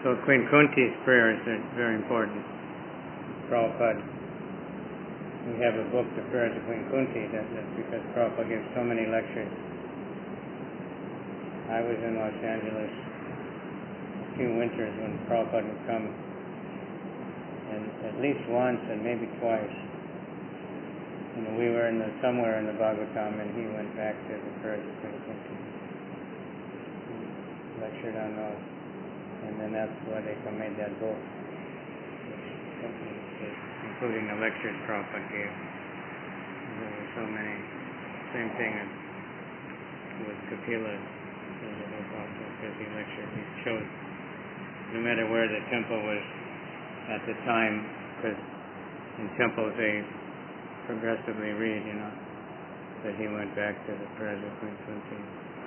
So Queen Kunti's prayers are very important. Prabhupada, we have a book, The Prayers of Queen Kunti, that's because Prabhupada gives so many lectures. I was in Los Angeles a few winters when Prabhupada would come, and at least once and maybe twice. We were somewhere in the Bhagavatam, and he went back to the prayers of Queen Kunti. Lectured on those. And then that's why they made that book, including the lectures Prabhupada gave. There were so many. Same thing with Kapila. Because he lectured, he showed no matter where the temple was at the time, because in temples they progressively read, that he went back to the prayers of Queen Kunti.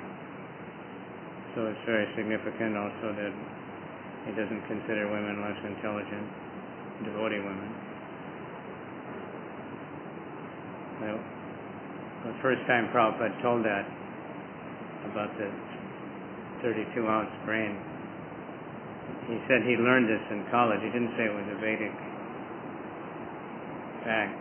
So it's very significant also that he doesn't consider women less intelligent, devotee women. Well, the first time Prabhupada told that about the 32-ounce brain, he said he learned this in college. He didn't say it was a Vedic fact.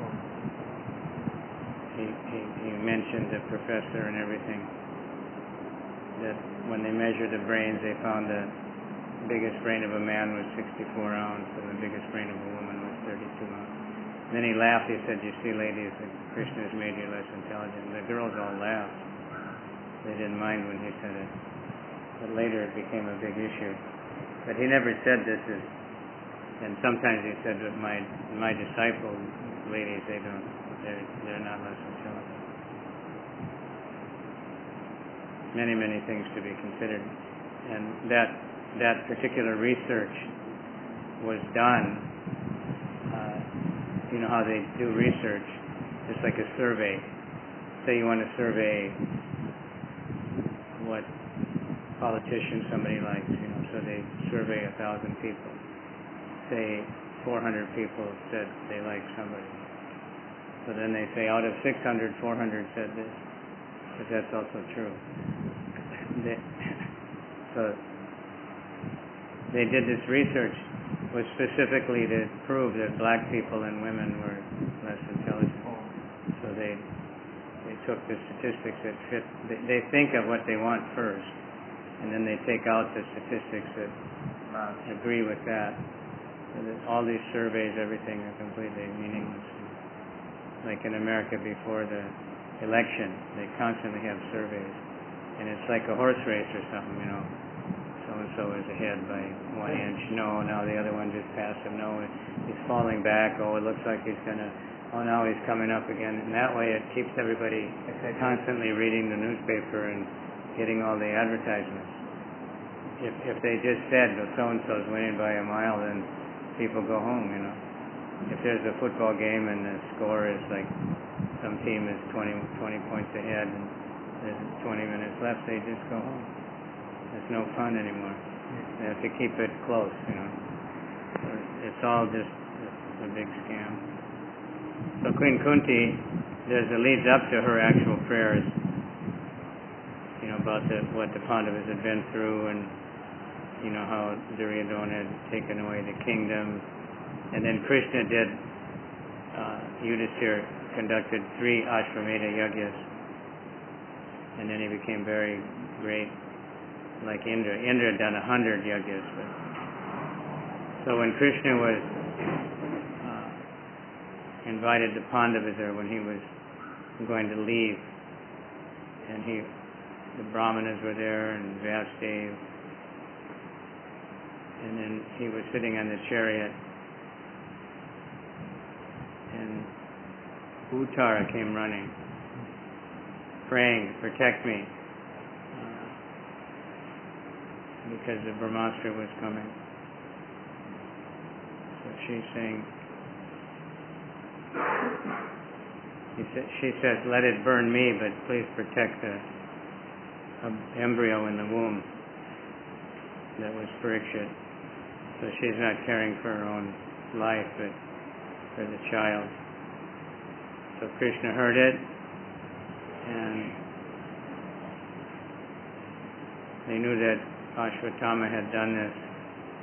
He mentioned the professor and everything, that when they measured the brains, they found the biggest brain of a man was 64 ounce, and the biggest brain of a woman was 32 ounce. And then he laughed. He said, "You see, ladies, that Krishna has made you less intelligent." And the girls all laughed. They didn't mind when he said it. But later it became a big issue. But he never said this is, and sometimes he said that my disciples, ladies, they're not less intelligent. Many, many things to be considered. And that particular research was done, you know how they do research, just like a survey. Say you want to survey what politician somebody likes, so they survey 1,000 people. Say 400 people said they like somebody. So then they say out of 600, 400 said this, but that's also true. So they did this research was specifically to prove that black people and women were less intelligent. So they took the statistics that fit. They think of what they want first, and then they take out the statistics that agree with that. So that all these surveys, everything, are completely meaningless. Like in America before the election, they constantly have surveys, and it's like a horse race or something, So-and-so is ahead by 1 inch. No, now the other one just passed him. No, he's falling back. Oh, it looks like he's gonna. Oh, now he's coming up again. And that way, it keeps everybody constantly reading the newspaper and getting all the advertisements. If they just said, "Well, so-and-so's winning by a mile," then people go home. If there's a football game and the score is like some team is 20 points ahead and there's 20 minutes left, they just go home. There's no fun anymore. They have to keep it close, It's all just a big scam. So Queen Kunti, it leads up to her actual prayers, about what the Pandavas had been through, and how Duryodhana had taken away the kingdom, and then Krishna did. Yudhishthira conducted 3 Ashvamedha yajnas, and then he became very great. Like Indra had done 100 yajnas. So when Krishna was invited the Pandavas there when he was going to leave, and the Brahmanas were there and Vyasdev, and then he was sitting on the chariot, and Uttara came running, praying, "Protect me," because the Brahmastra was coming. So she's saying, she says, "Let it burn me, but please protect the embryo in the womb." That was Parikshit. So she's not caring for her own life, but for the child. So Krishna heard it, and they knew that Ashwatthama had done this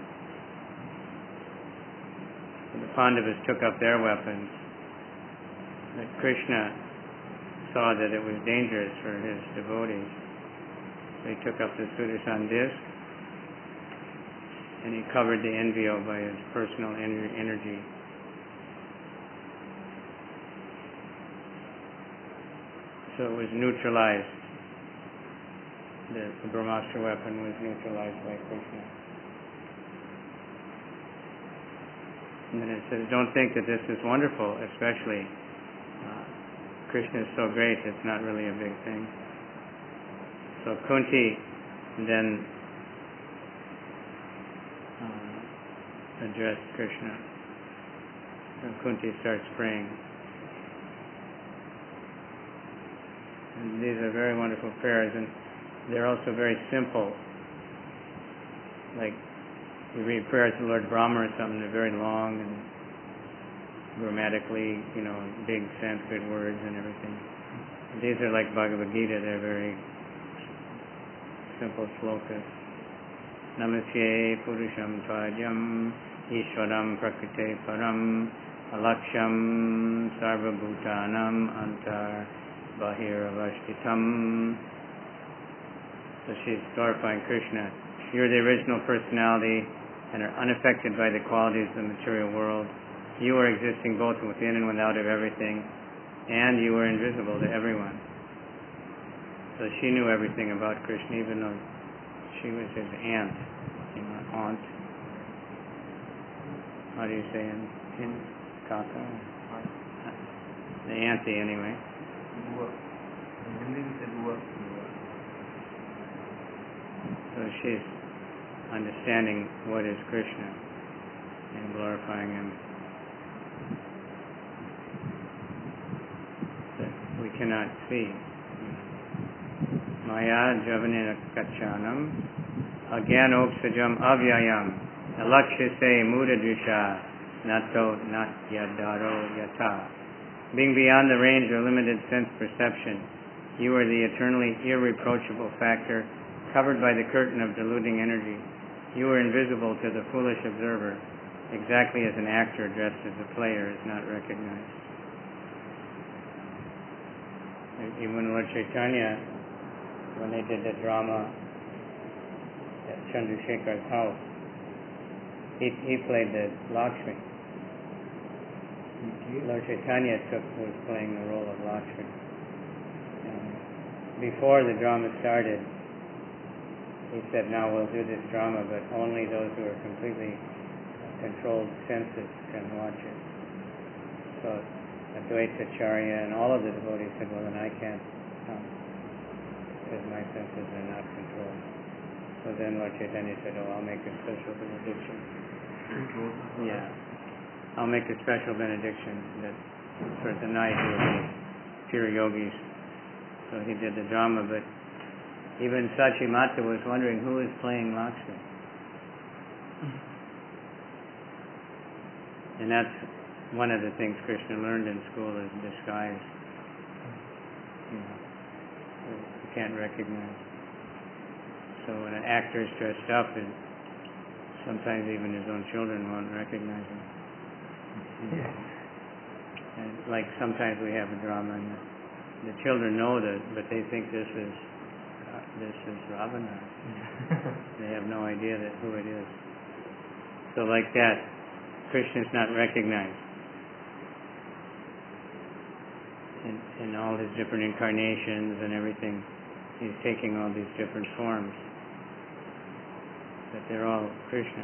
The Pandavas took up their weapons. But Krishna saw that it was dangerous for his devotees. So he took up the Sudarshan disc and he covered the enviyo by his personal energy. So it was neutralized. The Brahmastra weapon was neutralized by Krishna. And then it says, don't think that this is wonderful, especially Krishna is so great, it's not really a big thing. So Kunti then addressed Krishna. And Kunti starts praying. And these are very wonderful prayers, and they're also very simple. Like, you read prayers to Lord Brahma or something, they're very long and grammatically, big Sanskrit words and everything. These are like Bhagavad Gita, they're very simple slokas. Namasye Purusham Tvajam Ishwaram Prakrite Param Alaksham Sarvabhutanam Antar Bahiravashtitam. So she's glorifying Krishna. You're the original personality and are unaffected by the qualities of the material world. You are existing both within and without of everything, and you are invisible to everyone. So she knew everything about Krishna, even though she was his aunt. Aunt. How do you say in Kaka? The auntie, anyway. So she's understanding what is Krishna and glorifying him. That we cannot see. Maya javanena kachanam agyanopsajam avyayam alakshase mudadrisha nato nat yadaro yata. Being beyond the range of limited sense perception, you are the eternally irreproachable factor covered by the curtain of deluding energy. You are invisible to the foolish observer, exactly as an actor dressed as a player is not recognized. Even Lord Chaitanya, when they did the drama at Chandrasekhar's house, he played the Lakshmi. Lord Chaitanya was playing the role of Lakshmi. Before the drama started, he said, now we'll do this drama, but only those who are completely controlled senses can watch it. So Advaitacharya and all of the devotees said, well, then I can't come, because my senses are not controlled. So then Lord Chaitanya said, I'll make a special benediction. Yeah. I'll make a special benediction that for tonight will be pure yogis. So he did the drama, but even Sachi Mata was wondering who is playing Lakshmi. And that's one of the things Krishna learned in school is disguise. You can't recognize. So when an actor is dressed up, and sometimes even his own children won't recognize him. And like sometimes we have a drama and the children know that, but they think this is Ravana. They have no idea who it is. So like that, Krishna is not recognized in all his different incarnations and everything. He's taking all these different forms, but they're all Krishna.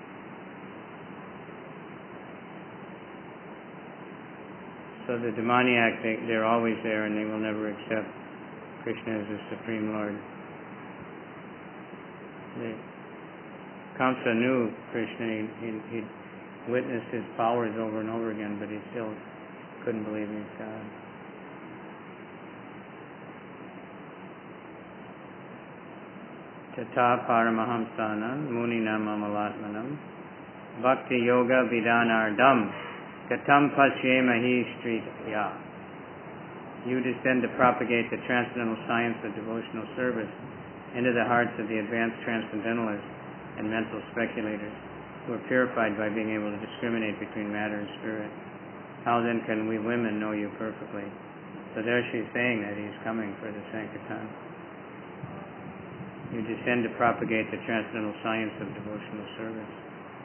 So the demoniac, they're always there, and they will never accept Krishna as the Supreme Lord. Kamsa knew Krishna. He witnessed his powers over and over again, but he still couldn't believe he's God. Tata paramahamsanam muninam amalatmanam bhakti yoga vidanardam katam pasyemahi stritya. You descend to propagate the transcendental science of devotional service into the hearts of the advanced transcendentalists and mental speculators. we're purified by being able to discriminate between matter and spirit. How then can we women know you perfectly? So there she's saying that he's coming for the Sankirtan. You descend to propagate the transcendental science of devotional service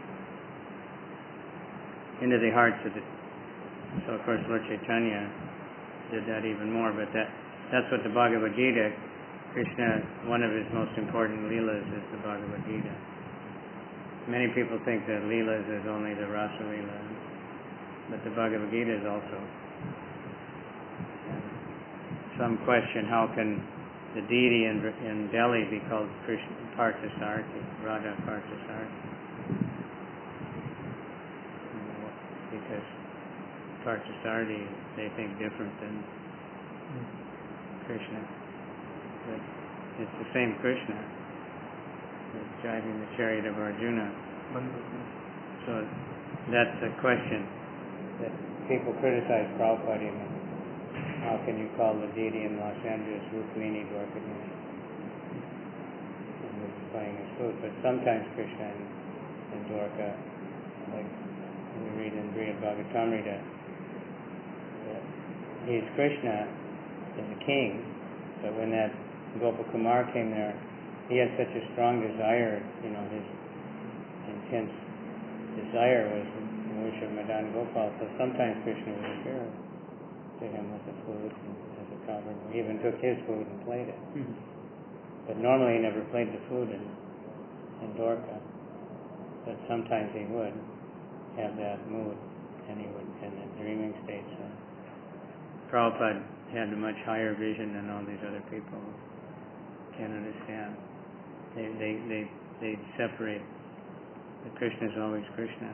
into the hearts of the... So of course Lord Chaitanya did that even more, but that's what the Bhagavad Gita, Krishna, one of his most important leelas is the Bhagavad Gita. Many people think that leelas is only the Rasa Leela, but the Bhagavad Gita is also. Some question, how can the deity in Delhi be called Krishna Parthasarthi, Radha Parthasarthi? Because Parthasarthi, they think different than Krishna. But it's the same Krishna that's driving the chariot of Arjuna. So that's the question that people criticize Prabhupada even. How can you call the deity in Los Angeles Rukmini Dwarkadini? And he's playing his flute. But sometimes Krishna in Dwarka, like we read in Brihad Bhagavatamrita, he's Krishna as a king, but when that Gopakumar came there, he had such a strong desire, his intense desire was to worship Madan Gopal, so sometimes Krishna would appear to him with the flute and as a cowbird. He even took his flute and played it. But normally he never played the flute in Dwarka. But sometimes he would have that mood, and he would in a dreaming state. So Prabhupada had a much higher vision than all these other people can understand. They separate. The Krishna is always Krishna.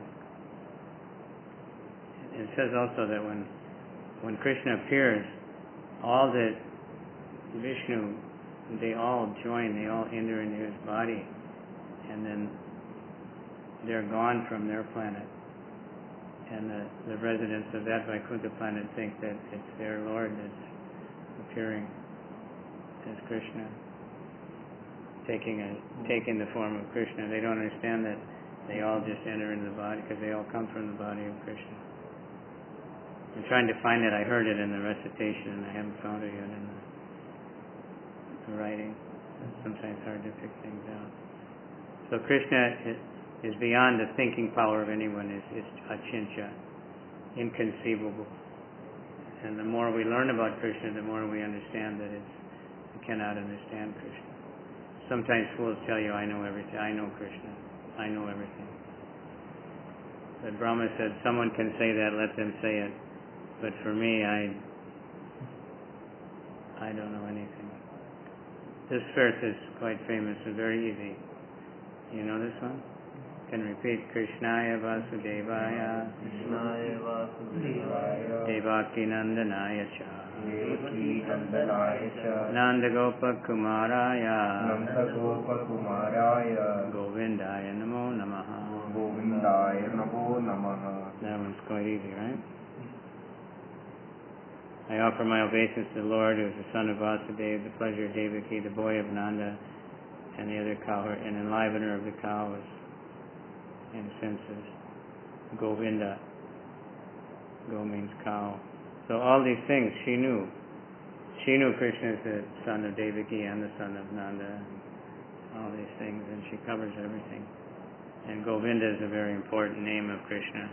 It says also that when Krishna appears, all the Vishnu, they all join, they all enter into his body, and then they're gone from their planet. And the residents of that Vaikuntha planet think that it's their Lord that's appearing as Krishna, taking the form of Krishna. They don't understand that they all just enter into the body because they all come from the body of Krishna. I'm trying to find it. I heard it in the recitation, and I haven't found it yet in the writing. It's sometimes hard to pick things out. So Krishna is beyond the thinking power of anyone. It's achintya, inconceivable. And the more we learn about Krishna, the more we understand that we cannot understand Krishna. Sometimes fools tell you, I know everything. I know Krishna. I know everything. But Brahma said, someone can say that, let them say it. But for me, I don't know anything. This verse is quite famous and very easy. You know this one? Can repeat. Krishnaya Vasudevaya Krishnaya Vasudevaya Devaki Nandanaya Cha Devaki Nandanaya Cha Nandagopa Kumaraya Nandagopa Kumaraya Govindaya Namo Namaha. Govindaya Namo Namaha. That one's quite easy, right? I offer my obeisance to the Lord, who is the son of Vasudeva, the pleasure of Devaki, the boy of Nanda, and the other cow, and enlivener of the cows and senses. Govinda. Go means cow. So all these things she knew. She knew Krishna is the son of Devaki and the son of Nanda. All these things, and she covers everything. And Govinda is a very important name of Krishna.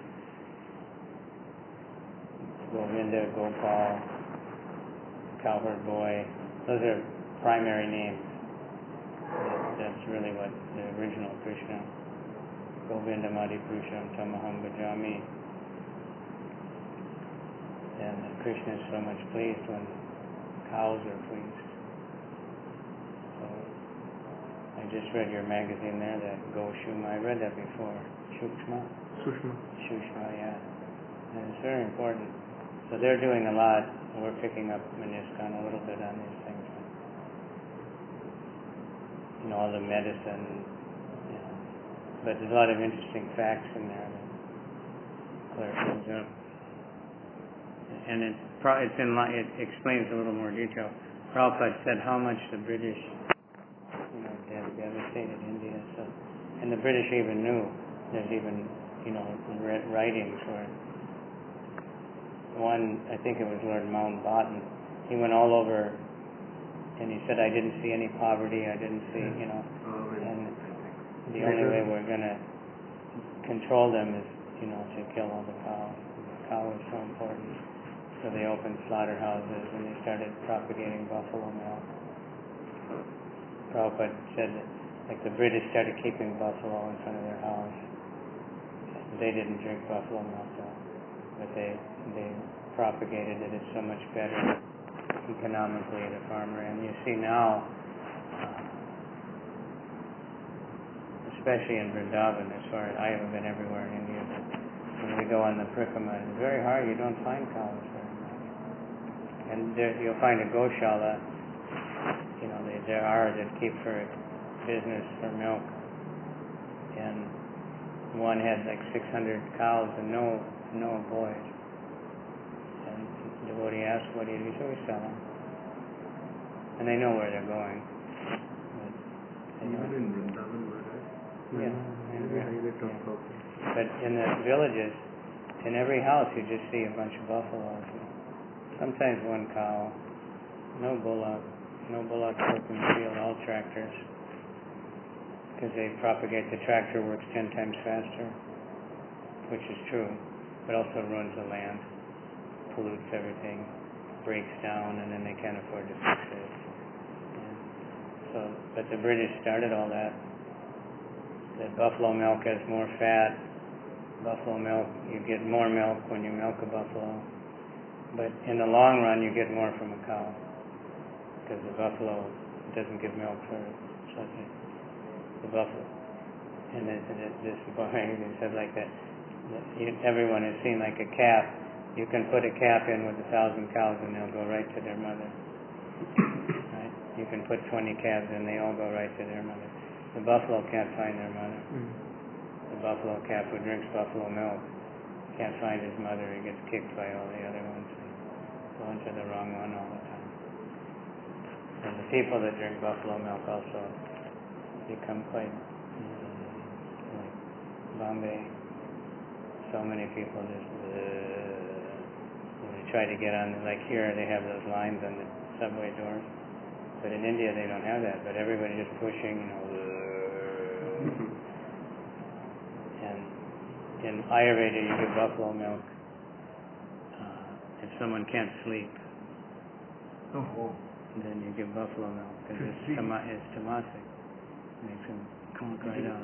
Govinda, Gopal, cowherd boy, those are primary names. That's really what the original Krishna. Govinda Madi Purusham Tamaham Bhajami. And Krishna is so much pleased when cows are pleased. So I just read your magazine there, that Go Shuma. I read that before. Shukshma? Shushma, yeah. And it's very important. So they're doing a lot. We're picking up Maniskan a little bit on these things. All the medicine. But there's a lot of interesting facts in there that clear things up. And it explains a little more detail. Prabhupada said how much the British, devastated India. So, and the British even knew there's even, writings where one, I think it was Lord Mountbatten, he went all over and he said, I didn't see any poverty, I didn't see, and the only way we're going to control them is, to kill all the cows. The cow is so important. So they opened slaughterhouses and they started propagating buffalo milk. Prabhupada said that, like, the British started keeping buffalo in front of their house. They didn't drink buffalo milk though, but they propagated it. It's so much better economically, the farmer. And you see now, especially in Vrindavan, as far as I haven't been everywhere in India, but when we go on the Prikrama, it's very hard. You don't find cows very much. And you'll find a Goshala. There are that keep for business for milk, and one had like 600 cows and no boys. And the devotee asked, "What do you do?" So we sell them, and they know where they're going. Even in Vrindavan, But in the villages, in every house, you just see a bunch of buffaloes. Sometimes one cow, no bullock working the field, all tractors, because they propagate. The tractor works 10 times faster, which is true, but also ruins the land, pollutes everything, breaks down, and then they can't afford to fix it. But the British started all that. That buffalo milk has more fat. Buffalo milk, you get more milk when you milk a buffalo. But in the long run, you get more from a cow, because the buffalo doesn't give milk for such the buffalo. And this boy, he said like that. Everyone has seen like a calf. You can put a calf in with 1,000 cows, and they'll go right to their mother. Right? You can put 20 calves in, they all go right to their mother. The buffalo can't find their mother. The buffalo calf who drinks buffalo milk can't find his mother. He gets kicked by all the other ones. Going to the wrong one all the time. And the people that drink buffalo milk also become quite like Bombay. So many people just when they try to get on, like here they have those lines on the subway doors, but in India they don't have that. But everybody just pushing, And in Ayurveda you give buffalo milk if someone can't sleep. Then you give buffalo milk because it's tamasic. Makes him conk right out.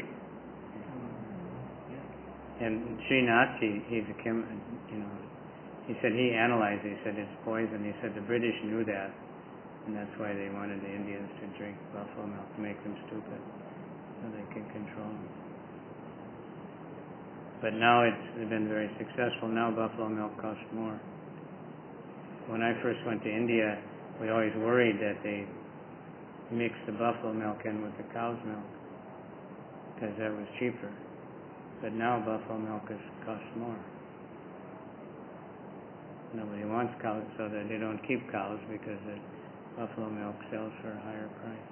And Srinathji, he's a he said he analyzed it. He said it's poison. He said the British knew that, and that's why they wanted the Indians to drink buffalo milk to make them stupid, so they could control them. But now it's been very successful. Now buffalo milk costs more. When I first went to India, we always worried that they mixed the buffalo milk in with the cow's milk because that was cheaper. But now buffalo milk costs more. Nobody wants cows, so that they don't keep cows because the buffalo milk sells for a higher price.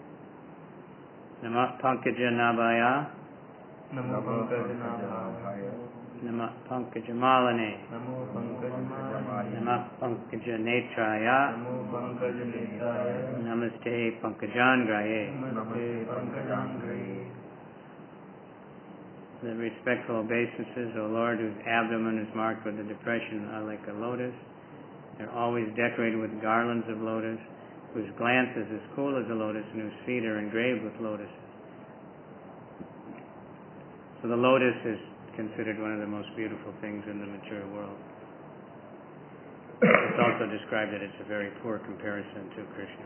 Namah Pankaja Nabhaya. Namo Pankajanathaya. Namah Pankaja Malane. Namo Pankajamaya. Namah Pankaja Netraya. Namo Pankajanetraya. Namaste Pankajangraye. Namaste Pankajangraye. The respectful obeisances, O Lord, whose abdomen is marked with a depression like a lotus. They're always decorated with garlands of lotus, whose glance is as cool as a lotus, and whose feet are engraved with lotuses. So the lotus is considered one of the most beautiful things in the material world. It's also described that it's a very poor comparison to Krishna.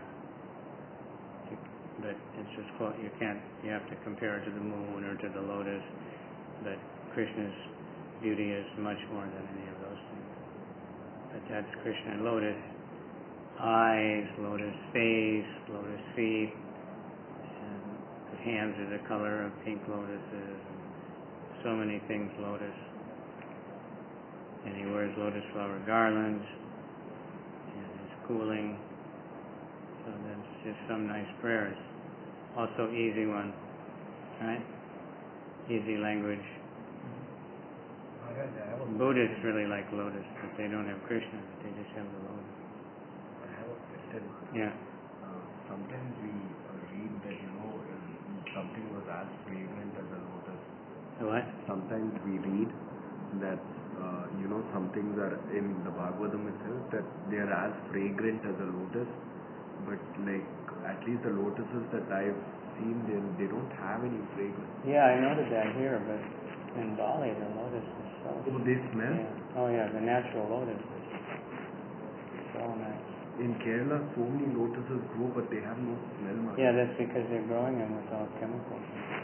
But it's just, you have to compare it to the moon or to the lotus. But Krishna's beauty is much more than any of those things. But that's Krishna. Lotus eyes, lotus face, lotus feet, and the hands are the color of pink lotuses. So many things lotus. And he wears lotus flower garlands, and it's cooling. So that's just some nice prayers. Also easy one, right? easy language. Buddhists really like lotus, but they don't have Krishna. They just have the lotus. I have a question. Yeah. Sometimes we read that, something was as fragrant as a lotus. What? Sometimes we read that, some things are in the Bhagavatam itself, that they are as fragrant as a lotus, but at least the lotuses that I've seen, they don't have any fragrance. Yeah, I noted that here, but in Bali the lotus is so... Oh, they smell? Yeah. Oh yeah, the natural lotus is so nice. In Kerala, so many lotuses grow, but they have no smell much. Yeah, that's because they're growing them without chemicals.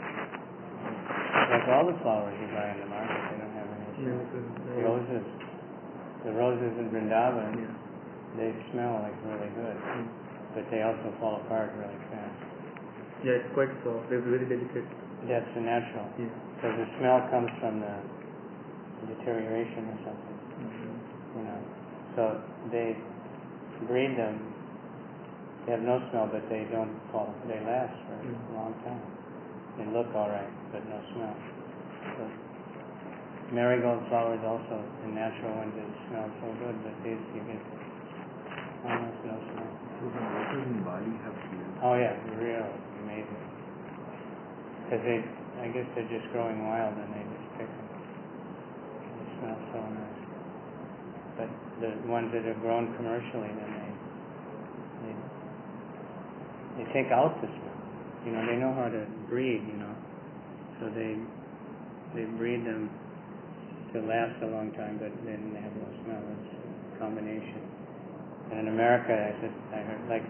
Like all the flowers you buy in the market, they don't have any smell. The roses in Vrindavan, they smell like really good, but they also fall apart really fast. Yeah, it's quite soft. It's very delicate. That's the natural. Because the smell comes from the deterioration or something. So they breed them. They have no smell, but they don't fall. They last for a long time. They look all right, but no smell. So marigold flowers also, the natural ones, they smell so good, but these you get almost no smell. So the lotus in Bali have smell? Oh yeah, real amazing. Because I guess they're just growing wild and they just pick them. They smell so nice. But the ones that are grown commercially, then they take out the smell. They know how to breed, so they breed them to last a long time, but then they have no smell. It's a combination. And in America, I heard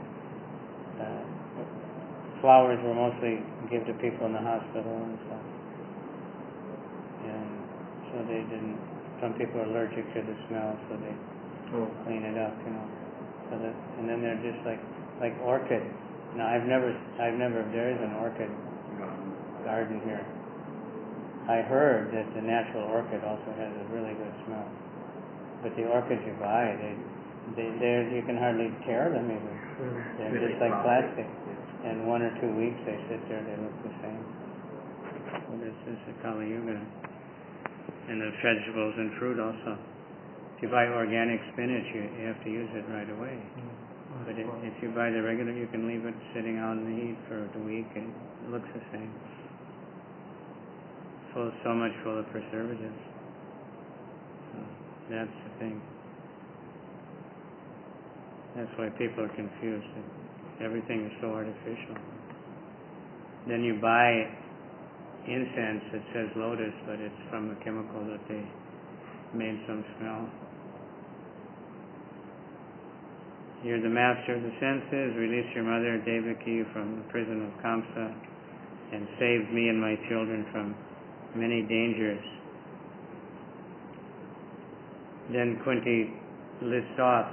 flowers were mostly given to people in the hospital and stuff, and so they didn't. Some people are allergic to the smell, so they clean it up, So that, and then they're just like orchid. Now I've never. There is an orchid garden here. I heard that the natural orchid also has a really good smell, but the orchids you buy, you can hardly tear them even. They're just like plastic. In 1 or 2 weeks they sit there, they look the same. So this is the Kali Yuga. And the vegetables and fruit also. If you buy organic spinach, you have to use it right away. But if you buy the regular, you can leave it sitting out in the heat for a week and it looks the same. So much full of preservatives. So that's the thing. That's why people are confused. Everything is so artificial. Then you buy incense that says lotus, but it's from a chemical that they made some smell. You're the master of the senses. Release your mother, Devaki, from the prison of Kamsa, and saved me and my children from many dangers. Then Kunti lists off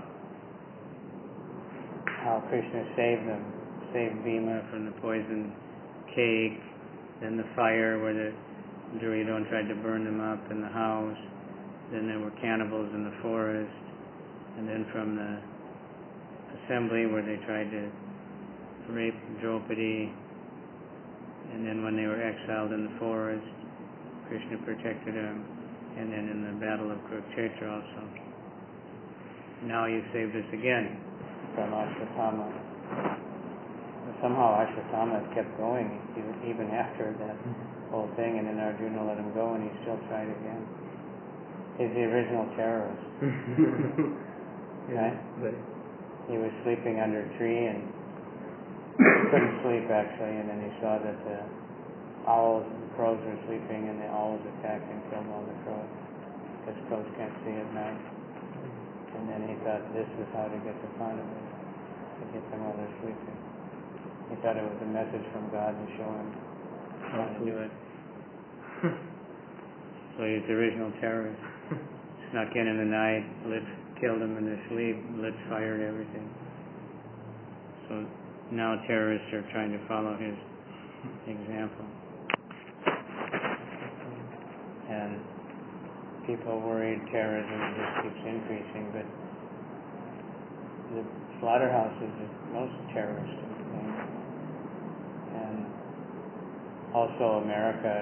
how Krishna saved them. Saved Bhima from the poison cake, then the fire where the Duryodhana tried to burn them up in the house, then there were cannibals in the forest, and then from the assembly where they tried to rape Draupadi, and then when they were exiled in the forest, Krishna protected them, and then in the battle of Kurukshetra also. Now you saved us again from Ashwatthama. Somehow Ashwatthama kept going even after that whole thing, and then Arjuna let him go and he still tried again. He's the original terrorist. Right? He was sleeping under a tree and couldn't sleep actually, and then he saw that the owls and crows were sleeping, and the owls attacked and killed all the crows because crows can't see at night. And then he thought this is how to get the fun of it, to get them while they're sleeping. He thought it was a message from God to show him how to do it. So he's the original terrorist. Snuck in the night, killed them in their sleep, lit fire and everything. So now terrorists are trying to follow his example. And people worried terrorism just keeps increasing, but the slaughterhouses are most terrorist things. And also America,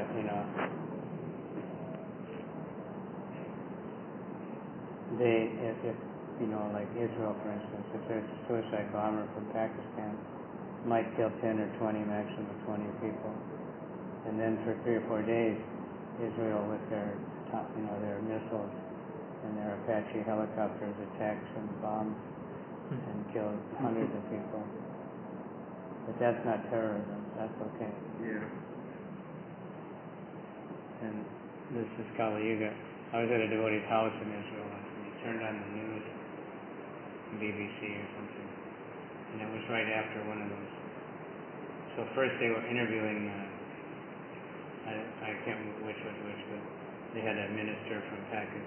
if like Israel, for instance, if there's a suicide bomber from Pakistan, might kill 10 or 20, maximum 20 people. And then for 3 or 4 days, Israel with their missiles and their Apache helicopters attacks and bombs and kill hundreds of people. But that's not terrorism. That's okay. Yeah. And this is Kali Yuga. I was at a devotee's house in Israel, and he turned on the news, BBC or something, and it was right after one of those. So first they were interviewing, I can't remember which was which, but they had a minister from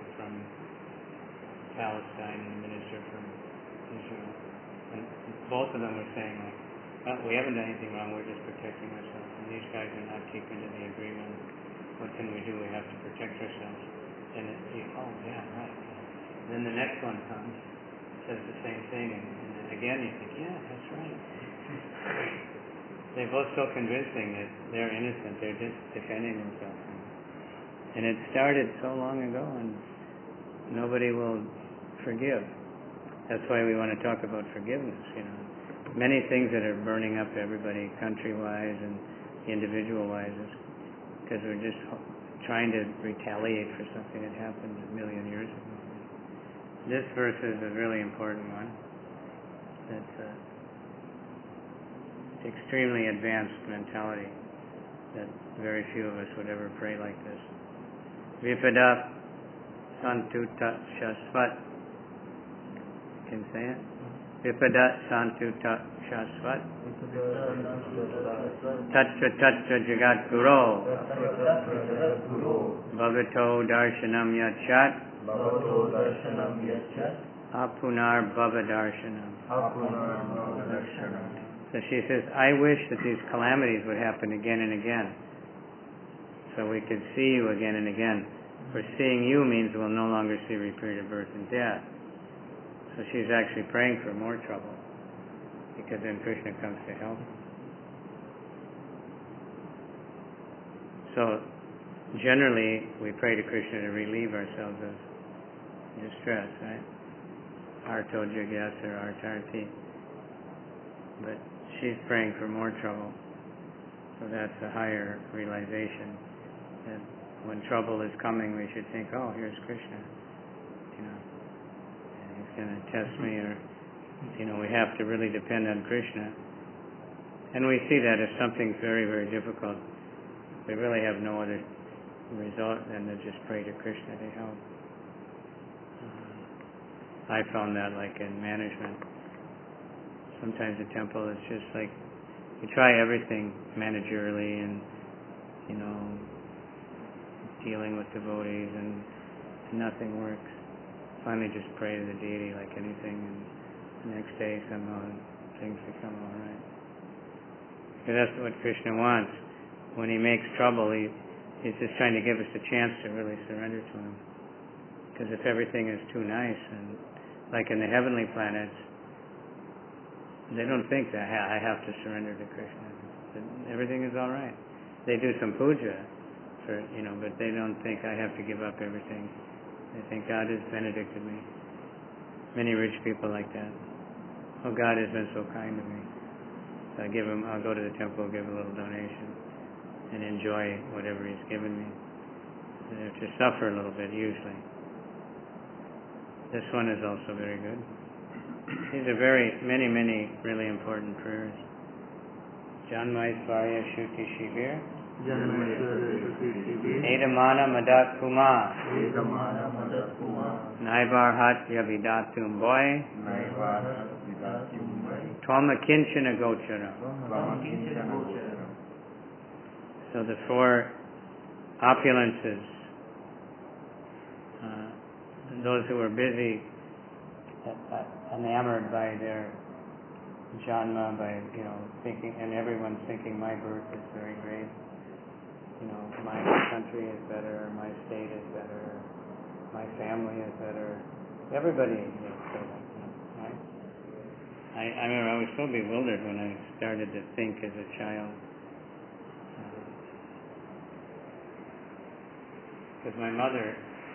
Palestine and a minister from Israel, and both of them were saying, like, well, we haven't done anything wrong, we're just protecting ourselves, and these guys are not keeping to the agreement. What can we do? We have to protect ourselves. And oh yeah, right. And then the next one comes, says the same thing, and again you think, yeah, that's right. They're both so convincing that they're innocent, they're just defending themselves. And it started so long ago, and nobody will forgive. That's why we want to talk about forgiveness, Many things that are burning up everybody, country-wise and individual-wise, is because we're just trying to retaliate for something that happened a million years ago. This verse is a really important one. It's an extremely advanced mentality that very few of us would ever pray like this. Vipada santuta shasvat. Can you say it? Vipada santuta shasvat. Tatra jagat guru. Bhagato darshanam yachat. Apunar bhava darshanam. So she says, I wish that these calamities would happen again and again, so we could see you again and again. For seeing you means we'll no longer see repeated birth and death. So she's actually praying for more trouble, because then Krishna comes to help. So generally, we pray to Krishna to relieve ourselves of distress, right? Arto jagyasa or artarti. But she's praying for more trouble. So that's a higher realization that when trouble is coming, we should think, oh, here's Krishna. And he's going to test me, or, we have to really depend on Krishna. And we see that as something very, very difficult. We really have no other result than to just pray to Krishna to help. I found that like in management. Sometimes a temple is just like, you try everything managerially and, dealing with devotees, and nothing works. Finally just pray to the deity like anything, and the next day somehow things become all right. Because that's what Krishna wants. When he makes trouble, he's just trying to give us a chance to really surrender to him. Because if everything is too nice, and like in the heavenly planets, they don't think that I have to surrender to Krishna. Everything is all right. They do some puja, but they don't think I have to give up everything. They think God has benedicted me. Many rich people like that. Oh, God has been so kind to me. So I'll go to the temple, give a little donation, and enjoy whatever He's given me. They have to suffer a little bit usually. This one is also very good. These are many really important prayers. Janmaisvarya Shuti Shivir. Edamana Madat Kuma. Naivar Hat Yavidatum Boy. Twama Kinchana Gochara. So the 4 opulences, those who are busy, enamored by their janma, by thinking, and everyone's thinking my birth is very great. My country is better, my state is better, my family is better. Everybody is better, right? I remember I was so bewildered when I started to think as a child. Because my mother,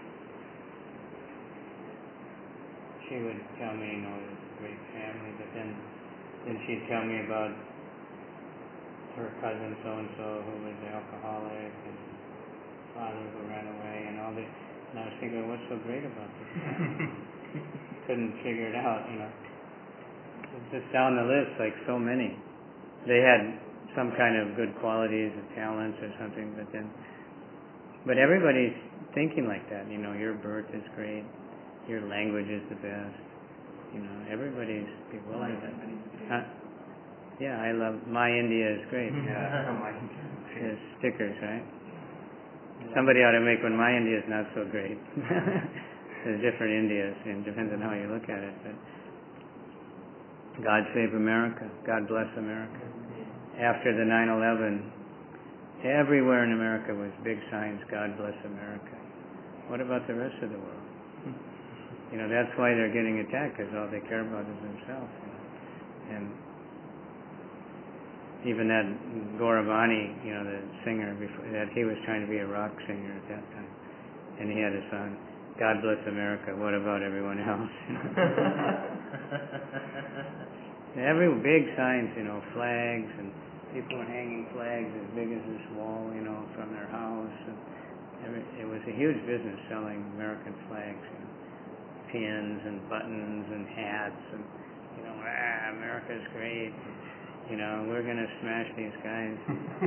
she would tell me, it was a great family, but then she'd tell me about her cousin so-and-so who was alcoholic and father who ran away and all this. And I was thinking, what's so great about this family? Couldn't figure it out, Just down the list, like so many. They had some kind of good qualities or talents or something, but everybody's thinking like that. Your birth is great, your language is the best. Everybody's bewildered. Huh? Yeah, I love My India is great. There's stickers, right? Somebody ought to make one. My India is not so great. There's different Indias, and it depends on how you look at it. But God save America. God bless America. After the 9/11, everywhere in America was big signs, God bless America. What about the rest of the world? That's why they're getting attacked, because all they care about is themselves. And even that Gauravani, the singer, that he was trying to be a rock singer at that time, and he had a song, God bless America, what about everyone else? Every big signs, flags, and people were hanging flags as big as this wall, from their house. And it was a huge business selling American flags, pins and buttons and hats, and America's great. We're going to smash these guys.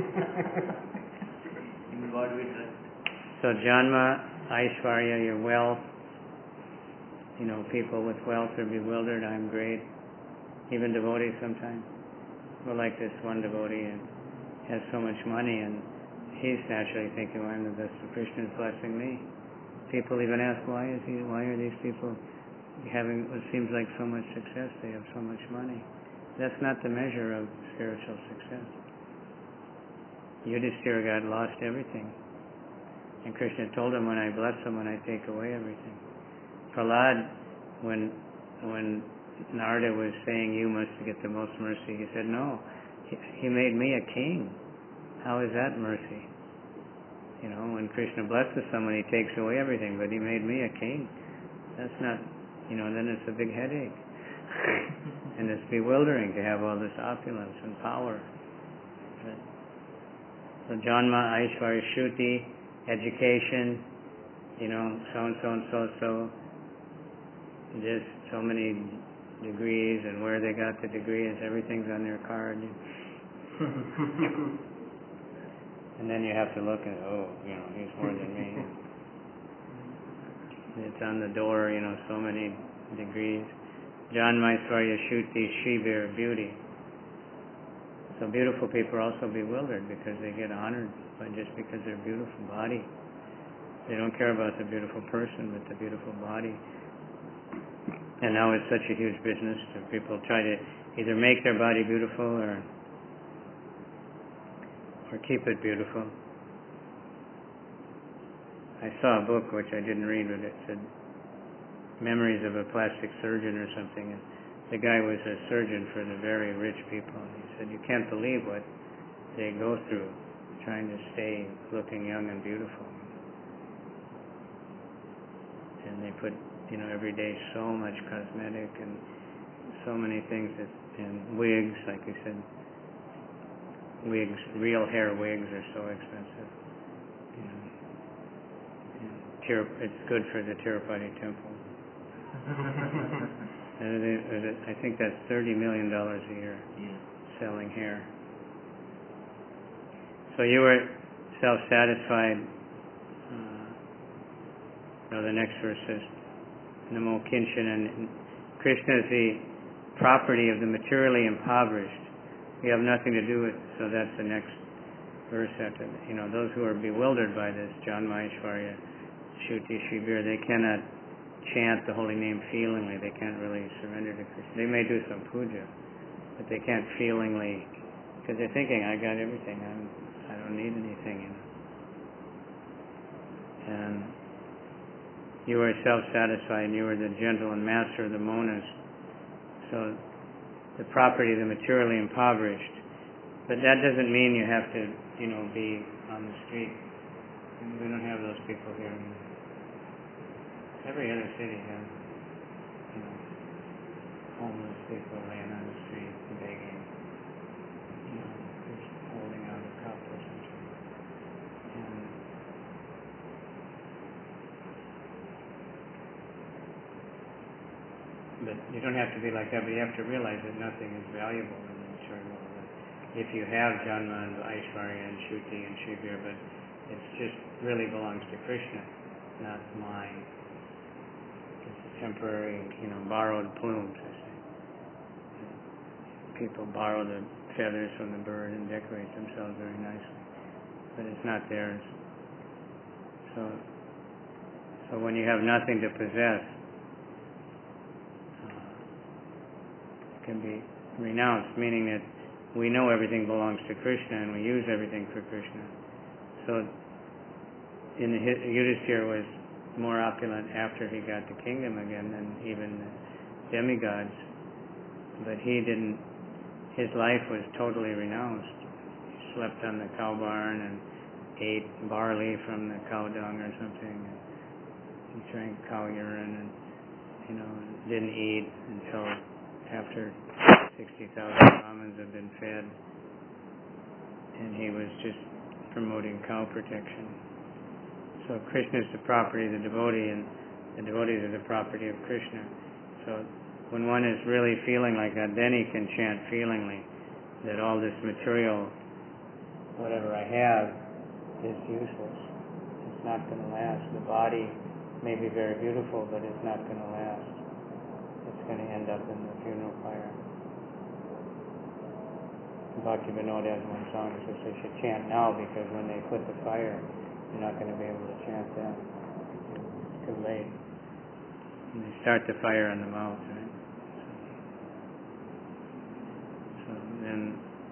In God we trust. So Janma, Aishvarya, your wealth. People with wealth are bewildered. I'm great. Even devotees sometimes. Well, like this one devotee has so much money, and he's naturally thinking, well, I'm the best, and Krishna is blessing me. People even ask, why are these people having what seems like so much success? They have so much money. That's not the measure of spiritual success. Yudhishthira got lost everything. And Krishna told him, when I bless someone, I take away everything. Prahlad, when Narada was saying, you must get the most mercy, he said, no, he made me a king. How is that mercy? When Krishna blesses someone, he takes away everything, but he made me a king. That's not, then it's a big headache. And it's bewildering to have all this opulence and power. So Janma, Aishvarya, Shruti, education, so-and-so and so-so, just so many degrees, and where they got the degrees, everything's on their card. And then you have to look at, he's more than me. It's on the door, so many degrees. Janma, Aishvarya, Shruti, Shibir, beauty. So beautiful people are also bewildered because they get honored just because they're beautiful body. They don't care about the beautiful person, but the beautiful body. And now it's such a huge business that people try to either make their body beautiful or keep it beautiful. I saw a book which I didn't read, but it said Memories of a Plastic Surgeon or something. And the guy was a surgeon for the very rich people. And he said, you can't believe what they go through trying to stay looking young and beautiful. And they put, every day so much cosmetic and so many things and wigs, like you said, wigs, real hair wigs are so expensive. It's good for the Tirupati temple. I think that's $30 million a year selling hair. So you were self-satisfied. The next verse says, Namo Kinshan, and Krishna is the property of the materially impoverished. We have nothing to do with it, so that's the next verse after. Those who are bewildered by this, Janma, Aishvarya, Shruti, Shibir, they cannot chant the holy name feelingly. They can't really surrender to Krishna. They may do some puja, but they can't feelingly, because they're thinking, I got everything. I don't need anything. And you are self-satisfied. You are the gentle and master of the monas. So the property of the materially impoverished. But that doesn't mean you have to, be on the street We don't have those people here. Every other city has, you know, homeless people laying on the street begging, you know, just holding out a cup or something. And but you don't have to be like that, but you have to realize that nothing is valuable in the material world. If you have Janma and Aishwarya and Shruti and Shivir, but it just really belongs to Krishna, not mine. It's temporary, you know, borrowed plumes, I say. People borrow the feathers from the bird and decorate themselves very nicely, but it's not theirs. So when you have nothing to possess, it can be renounced, meaning that we know everything belongs to Krishna and we use everything for Krishna. So Yudhishthira was more opulent after he got the kingdom again than even the demigods, but his life was totally renounced. He slept on the cow barn and ate barley from the cow dung or something. He drank cow urine and, you know, didn't eat until after 60,000 Brahmins had been fed. And he was just promoting cow protection. So Krishna is the property of the devotee, and the devotees are the property of Krishna. So when one is really feeling like that, then he can chant feelingly that all this material, whatever I have, is useless. It's not going to last. The body may be very beautiful, but it's not going to last. It's going to end up in the funeral pyre. Bhakti Vinod has one song that says they should chant now, because when they put the fire, you're not going to be able to chant then. It's too late. And they start the fire in the mouth, right? So then,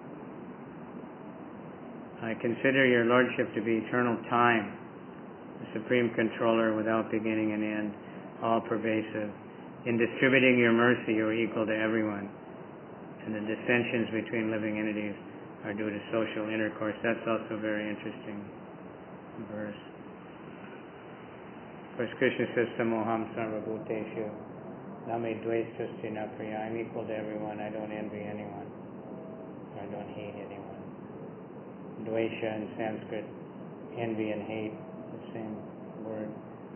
I consider your lordship to be eternal time, the supreme controller without beginning and end, all pervasive. In distributing your mercy, you are equal to everyone. And the dissensions between living entities are due to social intercourse. That's also a very interesting verse. Of course, Krishna says, Samoham sarvabhuteshu name dveshtasya na priya. I'm equal to everyone. I don't envy anyone. I don't hate anyone. Dvesha in Sanskrit, envy and hate, the same word.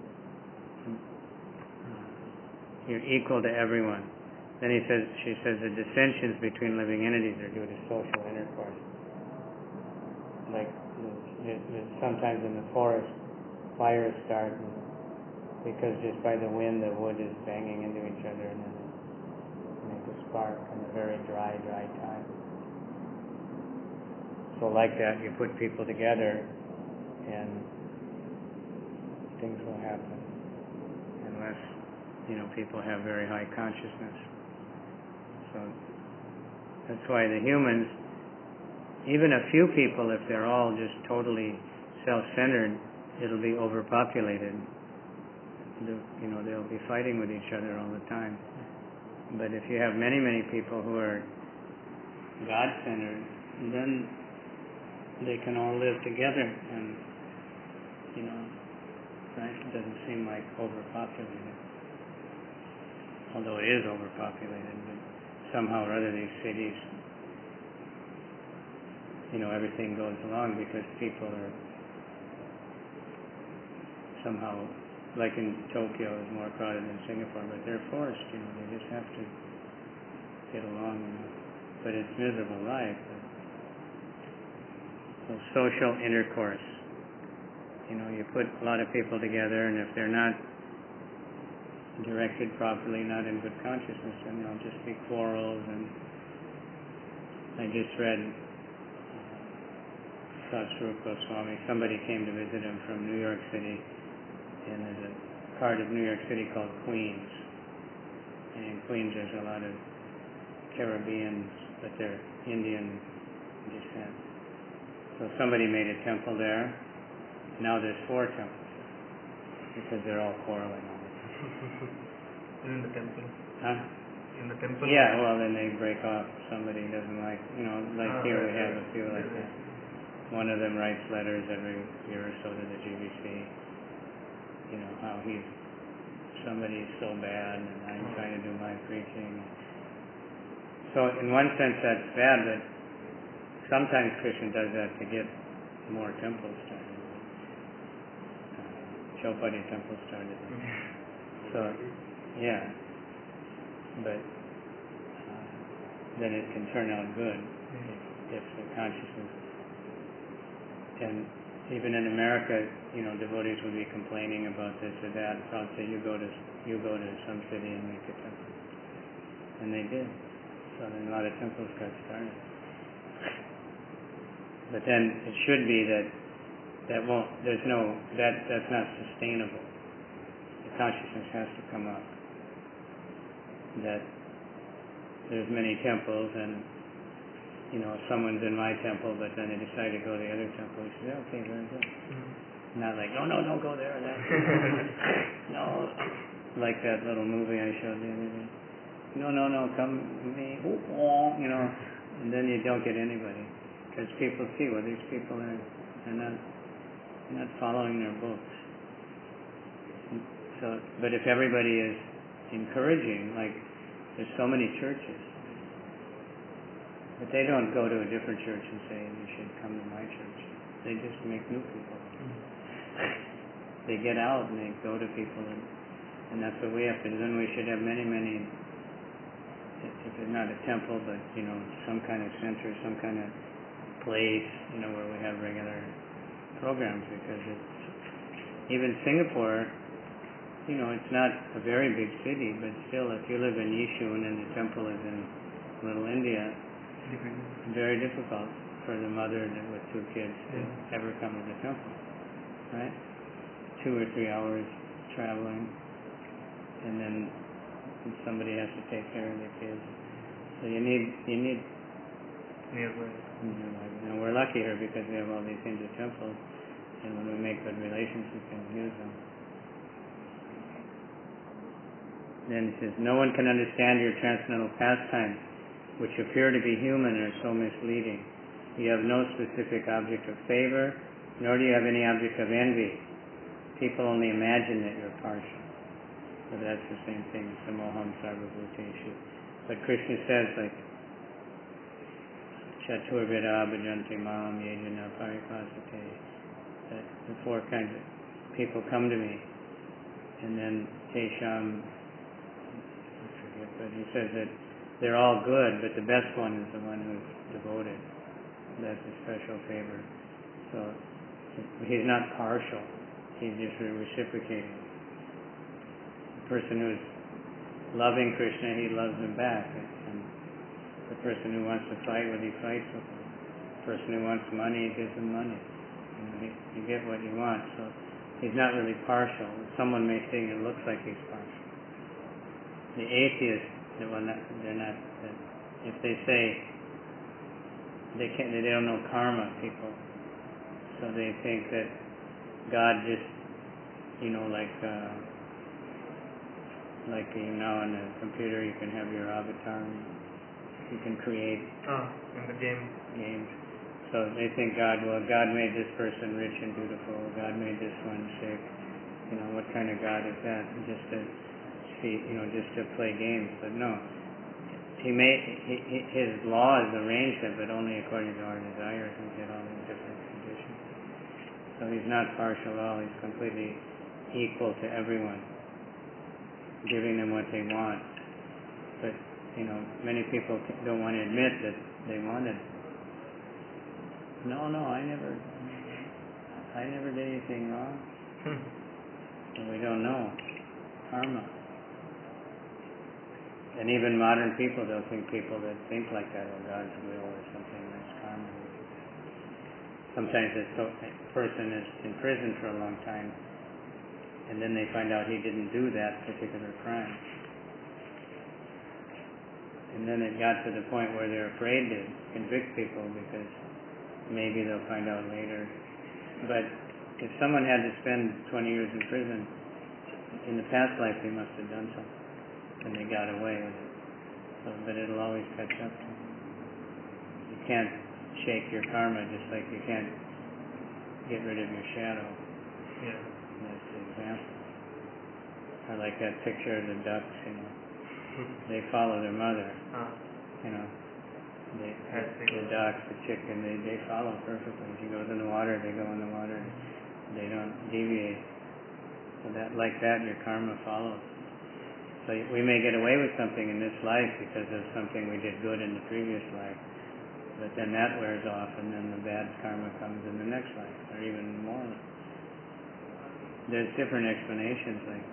You're equal to everyone. Then she says the dissensions between living entities are due to social intercourse. Like sometimes in the forest, fires start because just by the wind the wood is banging into each other, and then they make a spark in a very dry time. So like that, you put people together and things will happen, unless, you know, people have very high consciousness. So that's why the humans, even a few people, if they're all just totally self-centered, it'll be overpopulated. You know, they'll be fighting with each other all the time. But if you have many, many people who are God-centered, then they can all live together, and, you know, right? It doesn't seem like overpopulated, although it is overpopulated. But somehow or other, these cities, you know, everything goes along because people are somehow, like in Tokyo, is more crowded than Singapore, but they're forced, you know, they just have to get along, you know. But it's miserable life. So social intercourse, you know, you put a lot of people together, and if they're not directed properly, not in good consciousness, then there'll just be quarrels. And I just read Satsvarup Goswami. Somebody came to visit him from New York City, and there's a part of New York City called Queens. And in Queens there's a lot of Caribbeans, but they're Indian descent. So somebody made a temple there. Now there's 4 temples because they're all quarreling on it. In the temple? Huh? In the temple? Yeah, well then they break off. Somebody doesn't like, you know, like here we have a few like that. one of them writes letters every year or so to the GBC, how somebody's so bad and I'm trying to do my preaching. So in one sense that's bad, but sometimes Krishna does that to get more temples started. Chowpatty temple started. So, yeah. But then it can turn out good if the consciousness. And even in America, devotees would be complaining about this or that. So I'd say, you go to some city and make a temple, and they did. So then a lot of temples got started. But then it should be that's not sustainable. The consciousness has to come up that there's many temples, and if someone's in my temple, but then they decide to go to the other temple, we say, okay, very good. Not like, no, don't go there. No, like that little movie I showed the other day. No, come with me, and then you don't get anybody, because people see, well, these people are not following their books. So, but if everybody is encouraging, like there's so many churches, but they don't go to a different church and say, you should come to my church. They just make new people. They get out and they go to people, and that's what we have to do. Then we should have many, if it's not a temple, but some kind of center, some kind of place, where we have regular programs, because even Singapore, it's not a very big city, but still, if you live in Yishun and the temple is in Little India, very difficult for the mother with 2 kids to ever come to the temple, right? 2 or 3 hours traveling, and then somebody has to take care of the kids. So you need nearby. And we're lucky here because we have all these Hindu temples, and when we make good relations, we can use them. Then it says, no one can understand your transcendental pastimes, which appear to be human and are so misleading. You have no specific object of favor, nor do you have any object of envy. People only imagine that you're partial. So that's the same thing, samoham sarvabhuteshu. But Krishna says, like, Chaturveda bhajanti mam yejana paripasate, that the 4 kinds of people come to me, and then Tesham, I forget, but he says that they're all good, but the best one is the one who's devoted. That's a special favor. So he's not partial, he's just reciprocating. The person who's loving Krishna, he loves him back. And the person who wants to fight with, he fights with him. The person who wants money, he gives him money. You get what you want. So he's not really partial. Someone may think it looks like he's partial. The atheists, they're not. If they say they don't know karma, people, so they think that God just, like now on the computer, you can have your avatar. You can create In the games. So they think God made this person rich and beautiful. God made this one sick. What kind of God is that? Just to see, just to play games. But no, his laws arranged it, but only according to our desires. We get all these different conditions. So he's not partial at all. He's completely equal to everyone, giving them what they want. But many people don't want to admit that they wanted. No, I never did anything wrong. So we don't know karma. And even modern people, they'll think people that think like that are God's will or something, that's karma. Sometimes a person is in prison for a long time, and then they find out he didn't do that particular crime. And then it got to the point where they're afraid to convict people because maybe they'll find out later. But if someone had to spend 20 years in prison, in the past life they must have done something, and they got away with it. So, but it'll always catch up to them. You can't shake your karma, just like you can't get rid of your shadow. Yeah. That's the example. Or like that picture of the ducks, they follow their mother, you know. The ducks, the chicken, they follow perfectly. If she goes in the water, they go in the water. They don't deviate. So like that, your karma follows. So we may get away with something in this life because of something we did good in the previous life, but then that wears off, and then the bad karma comes in the next life, or even more. There's different explanations. Like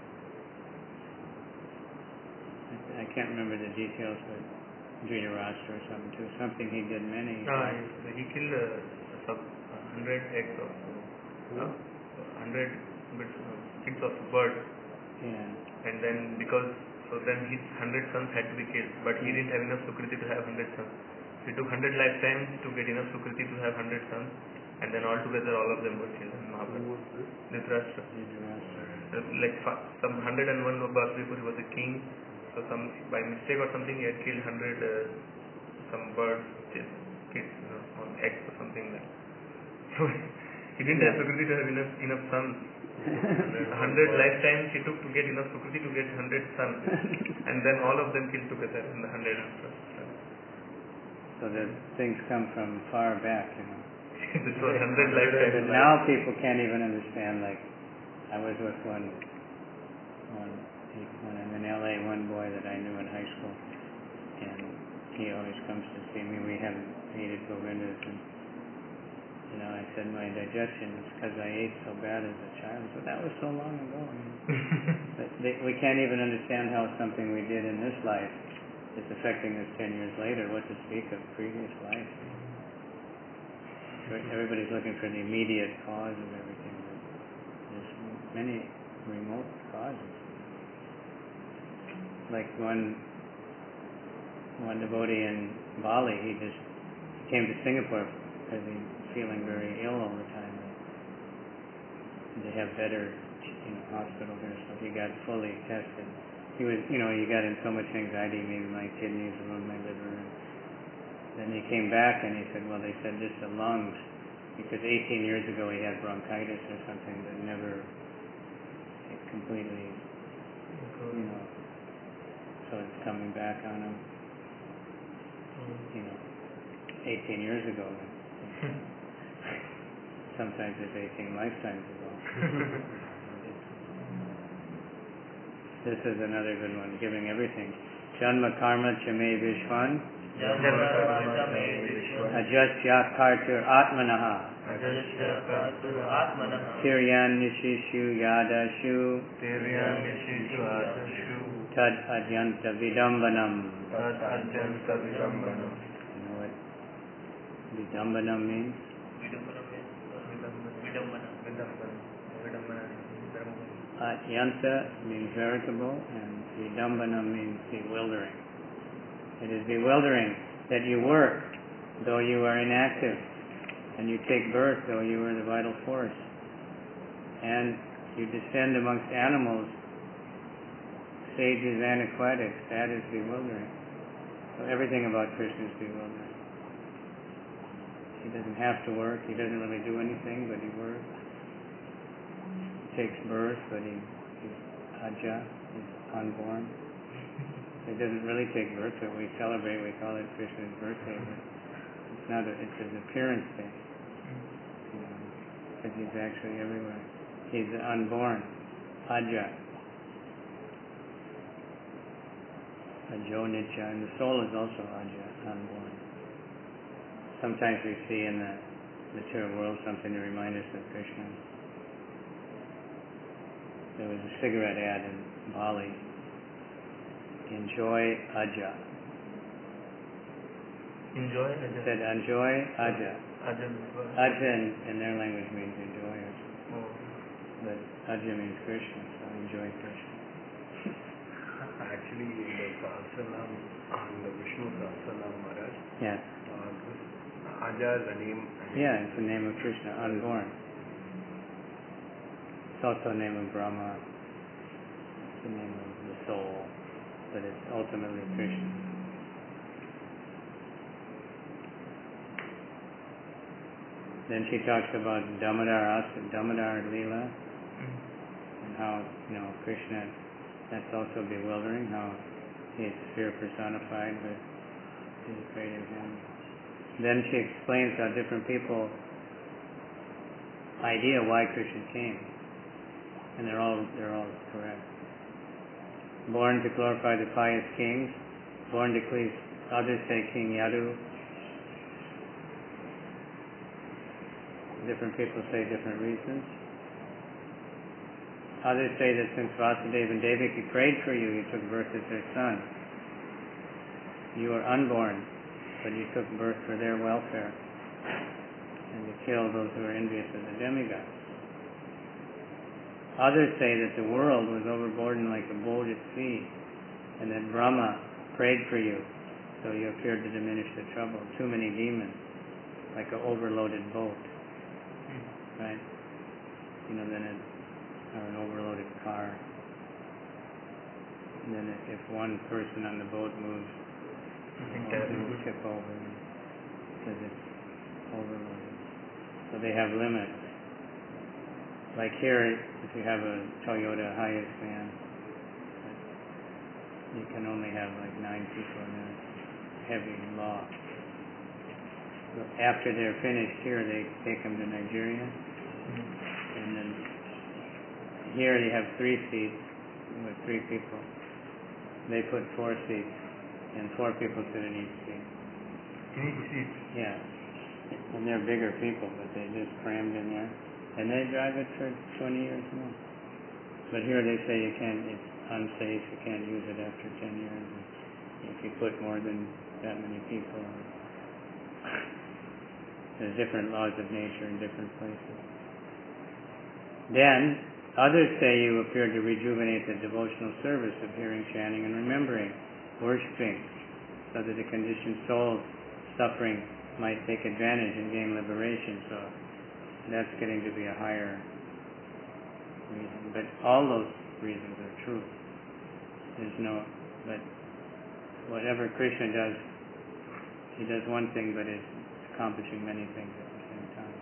I can't remember the details, but Dhritarashtra or something too. Something he did many. He killed 100 eggs of 100 chicks of bird. Yeah. And then then his 100 sons had to be killed, but he didn't have enough Sukriti to have 100 sons. He took 100 lifetimes to get enough Sukriti to have 100 sons, and then altogether all of them were killed in Mahabharata. Dhritarashtra. Like some 101 of births before he was a king, so by mistake or something he had killed 100 some birds, kids, on eggs or something like that. So he didn't have Sukriti to have enough sons. 100 lifetimes he took to get enough Sukriti to get 100 sons, and then all of them killed together in the 100 sons. So that things come from far back, This was 100 lifetimes. But now people can't even understand. Like I was with when I'm in LA, one boy that I knew in high school, and he always comes to see me. We haven't eaten Govindas, and I said my digestion is because I ate so bad as a child. But that was so long ago. But we can't even understand how something we did in this life is affecting us 10 years later. What to speak of previous life? Everybody's looking for the immediate cause of everything. There's many remote causes. Like one devotee in Bali, he came to Singapore because he's feeling very ill all the time. They have better, hospital here, so he got fully tested. He was, he got in so much anxiety, maybe my kidneys ruined my liver. Then he came back and he said, well, they said this the lungs, because 18 years ago he had bronchitis or something, but never completely, so it's coming back on him, 18 years ago. Sometimes it's 18 lifetimes ago. This is another good one, giving everything. Janma karma chame vishwan ajasya kartur atmanaha tiryan nishishu yadashu tad adyanta vidambanam. You know what vidambanam means? Atyanta means veritable, and vidambana means bewildering. It is bewildering that you work though you are inactive, and you take birth though you are the vital force, and you descend amongst animals, sages and aquatics. That is bewildering. So everything about Krishna is bewildering. He doesn't have to work. He doesn't really do anything, but he works. Takes birth, but he's Aja, he's unborn. He doesn't really take birth, but we celebrate, we call it Krishna's birthday, but it's not, it's his appearance day, because he's actually everywhere. He's unborn, Aja, Ajo Nitya, and the soul is also Aja, unborn. Sometimes we see in the material world something to remind us of Krishna. There was a cigarette ad in Bali. Enjoy Aja. Enjoy Aja. It said enjoy Aja. Aja in their language means enjoy. But Aja means Krishna, so enjoy Krishna. Actually, in the Sahasranam, in the Vishnu Sahasranam Maharaj, Aja is a name. Yeah, it's the name of Krishna, unborn. It's also the name of Brahma, it's the name of the soul, but it's ultimately Krishna. Then she talks about Damodar Leela, Mm. and how, Krishna, that's also bewildering, how he's fear personified, but he's afraid of him. Then she explains how different people idea why Krishna came, and they're all correct. Born to glorify the pious kings, born to please others, say King Yadu. Different people say different reasons. Others say that since Vasudeva and Devaki prayed for you, you took birth as their son. You were unborn, but you took birth for their welfare, and to kill those who are envious of the demigods. Others say that the world was overburdened like a boat at sea, and that Brahma prayed for you, so you appeared to diminish the trouble. Too many demons, like an overloaded boat, right? Or an overloaded car. And then if one person on the boat moves, it will tip over because it's overloaded. So they have limits. Like here, if you have a Toyota Hiace van, you can only have like 9 people in a heavy law. So after they're finished here, they take them to Nigeria, and then here they have 3 seats with 3 people. They put 4 seats, and 4 people sit in each seat. In each seat? Yeah. And they're bigger people, but they just crammed in there. And they drive it for 20 years more. But here they say you can't, it's unsafe, you can't use it after 10 years. If you put more than that many people on it. There's different laws of nature in different places. Then, others say you appear to rejuvenate the devotional service of hearing, chanting, and remembering, worshiping, so that the conditioned souls suffering might take advantage and gain liberation. So that's getting to be a higher reason. But all those reasons are true. But whatever Krishna does, he does one thing, but is accomplishing many things at the same time.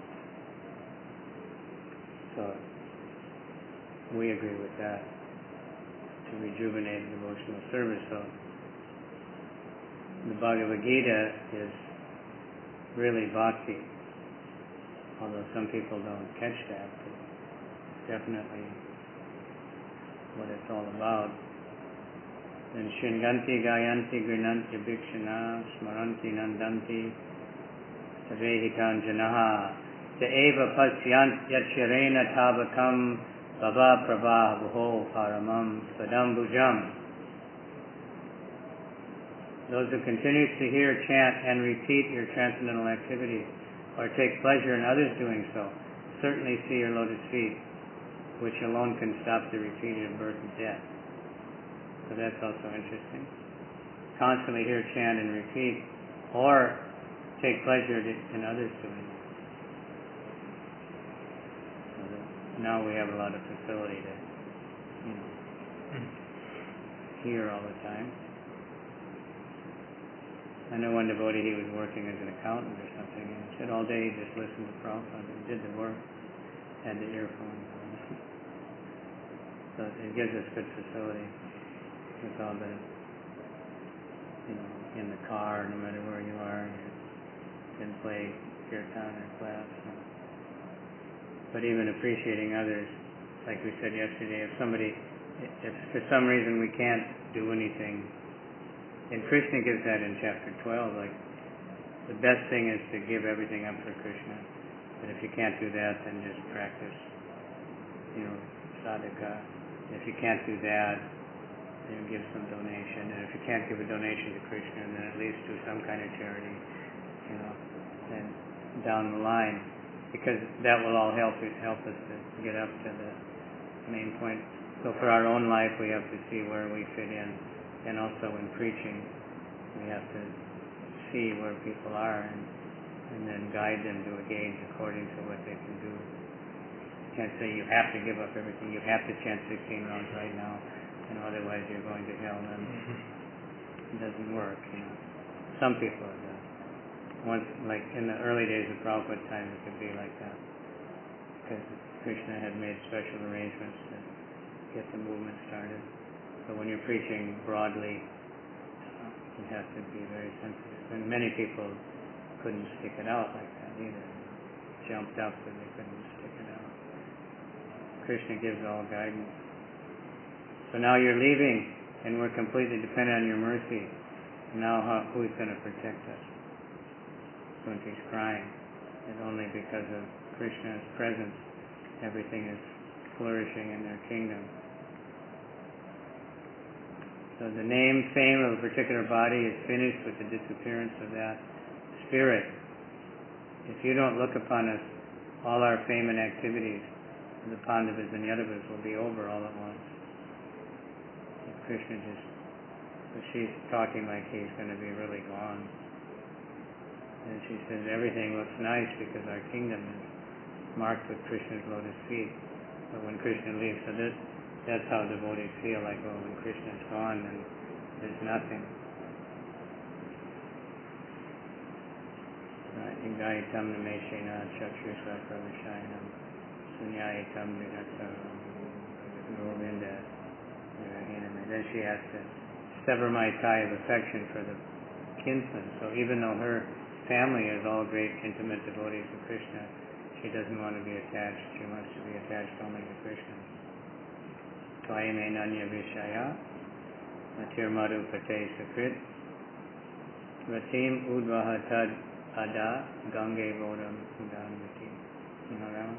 So we agree with that, to rejuvenate devotional service. So the Bhagavad Gita is really bhakti, although some people don't catch that, but it's definitely what it's all about. And Shringanti Gayanti Grinanti Bhikshana Smaranti Nandanti Savehitan Janaha Eva Pasyant Yatshirena Tabakam Baba Prabha Bho Paramam Sadambujam. Those who continuously hear, chant, and repeat your transcendental activities, or take pleasure in others doing so, certainly see your lotus feet, which alone can stop the repeated birth and death. So that's also interesting. Constantly hear, chant, and repeat, or take pleasure in others doing it. So now we have a lot of facility to, hear all the time. I know one devotee, he was working as an accountant or something, and he said all day he just listened to Prabhupada and did the work, had the earphones on. So it gives us good facility with all the, in the car, no matter where you are, you can play kirtan or class. But even appreciating others, like we said yesterday, if for some reason we can't do anything, and Krishna gives that in chapter 12, like the best thing is to give everything up for Krishna. But if you can't do that, then just practice, sadhaka. If you can't do that, then give some donation. And if you can't give a donation to Krishna, then at least do some kind of charity, and down the line, because that will all help us to get up to the main point. So for our own life, we have to see where we fit in, and also in preaching, we have to see where people are and then guide them to a gauge according to what they can do. You can't say you have to give up everything, you have to chant 16 rounds right now, otherwise you're going to hell. Then it doesn't work. Some people are done. once, like in the early days of Prabhupada time, it could be like that, because Krishna had made special arrangements to get the movement started. But when you're preaching broadly, you have to be very sensitive. And many people couldn't stick it out like that either. Jumped up, but they couldn't stick it out. Krishna gives all guidance. So now you're leaving, and we're completely dependent on your mercy. Now who's going to protect us? Kunti's crying. And only because of Krishna's presence, everything is flourishing in their kingdom. So the name, fame of a particular body is finished with the disappearance of that spirit. If you don't look upon us, all our fame and activities, the Pandavas and Yadavas will be over all at once. If Krishna just, so she's talking like he's going to be really gone. And she says, everything looks nice because our kingdom is marked with Krishna's lotus feet. But when Krishna leaves, so that's how devotees feel, like, oh, when Krishna's gone, then there's nothing. Ingaitam nameshena chakshusakra vishayanam sunyayitam vinataram govinda. Then she has to sever my tie of affection for the kinsman. So even though her family is all great intimate devotees of Krishna, she doesn't want to be attached. She wants to be attached only to Krishna. Tvayame nanya vishaya matir madhu pate sakrit ratim udvaha tad ada gange vodam udanvati. You know that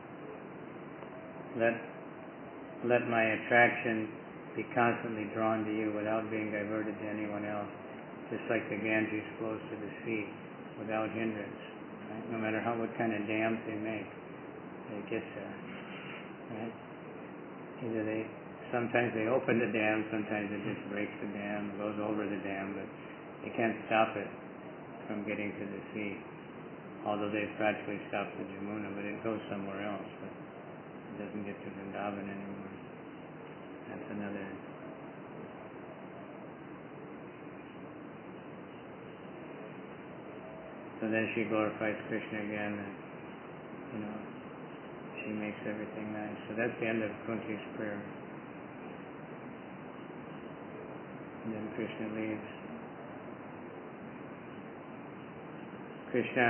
one? Let my attraction be constantly drawn to you without being diverted to anyone else, just like the Ganges flows to the sea without hindrance. Right? No matter what kind of dams they make, it gets there. Right? Sometimes they open the dam, sometimes it just breaks the dam, goes over the dam, but they can't stop it from getting to the sea. Although they've practically stopped the Jamuna, but it goes somewhere else. But it doesn't get to Vrindavan anymore. That's another. So then she glorifies Krishna again, and she makes everything nice. So that's the end of Kunti's prayer. And then Krishna leaves. Krishna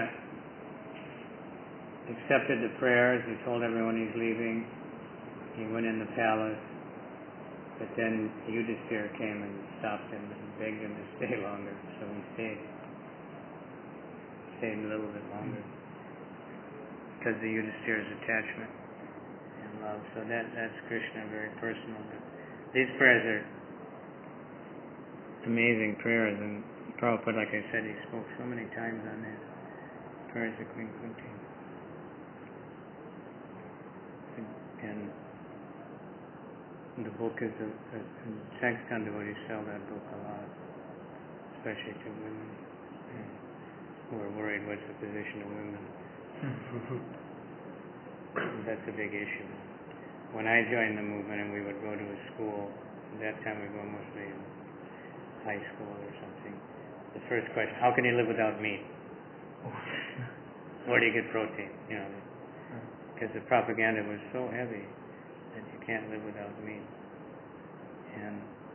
accepted the prayers. He told everyone he's leaving. He went in the palace. But then Yudhishthira came and stopped him and begged him to stay longer. So he stayed a little bit longer because of Yudhishthira's attachment and love. So that's Krishna, very personal. But these prayers are amazing prayers, and Prabhupada, like I said, he spoke so many times on this. Prayers of Queen Kunti. And the book is Sankirtan devotees sell that book a lot, especially to women who are worried what's the position of women. That's a big issue. When I joined the movement and we would go to a school, at that time we go mostly in high school or something, the first question, how can you live without meat? Where do you get protein? Because the propaganda was so heavy that you can't live without meat. And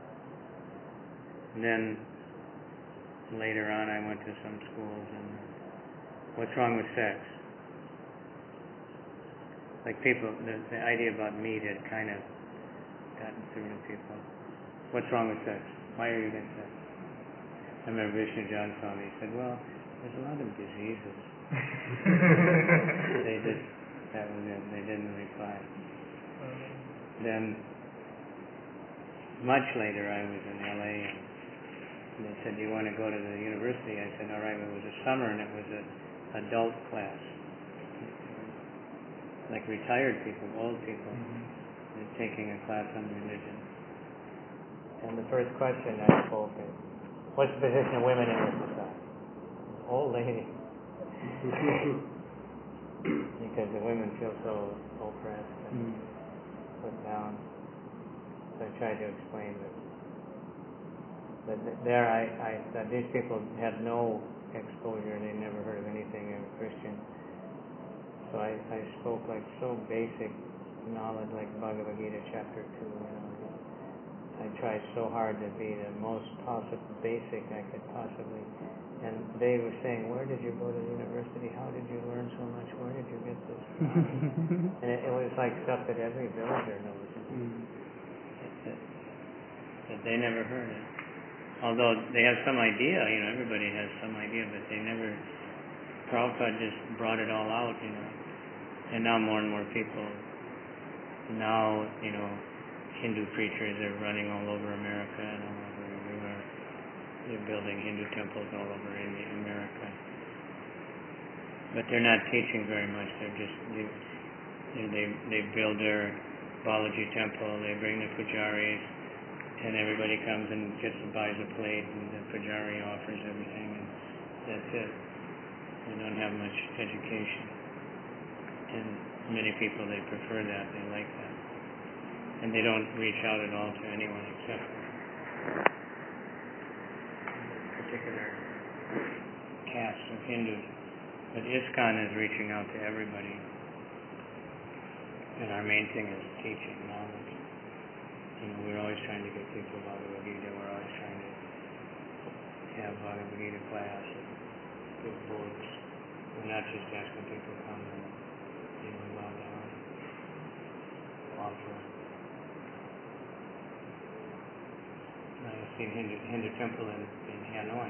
then later on I went to some schools, and what's wrong with sex? Like people, the idea about meat had kind of gotten through to people. What's wrong with sex? Why are you against sex? I remember Vishnu John Swami said, well, there's a lot of diseases. That was it. They didn't reply. Then, much later, I was in LA, and they said, do you want to go to the university? I said, all right. It was a summer, and it was an adult class. Like retired people, old people, taking a class on religion. And the first question I spoke is, what's the position of women in this society? Old lady. Because the women feel so oppressed and put down. So I tried to explain that there I these people had no exposure. They never spoke like so basic knowledge, like Bhagavad Gita chapter 2, I tried so hard to be the most possible basic I could possibly, and they were saying, where did you go to university? How did you learn so much? Where did you get this knowledge? And it was like stuff that every villager knows. That they never heard it. Although they have some idea, everybody has some idea, but they never, Prabhupada just brought it all out, and now more and more people, now, Hindu preachers are running all over America and all over everywhere. They're building Hindu temples all over America. But they're not teaching very much. They're just, they build their Balaji temple, they bring the pujaris, and everybody comes and buys a plate, and the pujari offers everything, and that's it. They don't have much education. And many people, they prefer that, they like that. And they don't reach out at all to anyone except particular castes of Hindus. But ISKCON is reaching out to everybody. And our main thing is teaching knowledge. We're always trying to get people Bhagavad Gita. We're always trying to have Bhagavad Gita class, good books. We're not just asking people to come and bow down, offer. I've seen Hindu temple in Hanoi.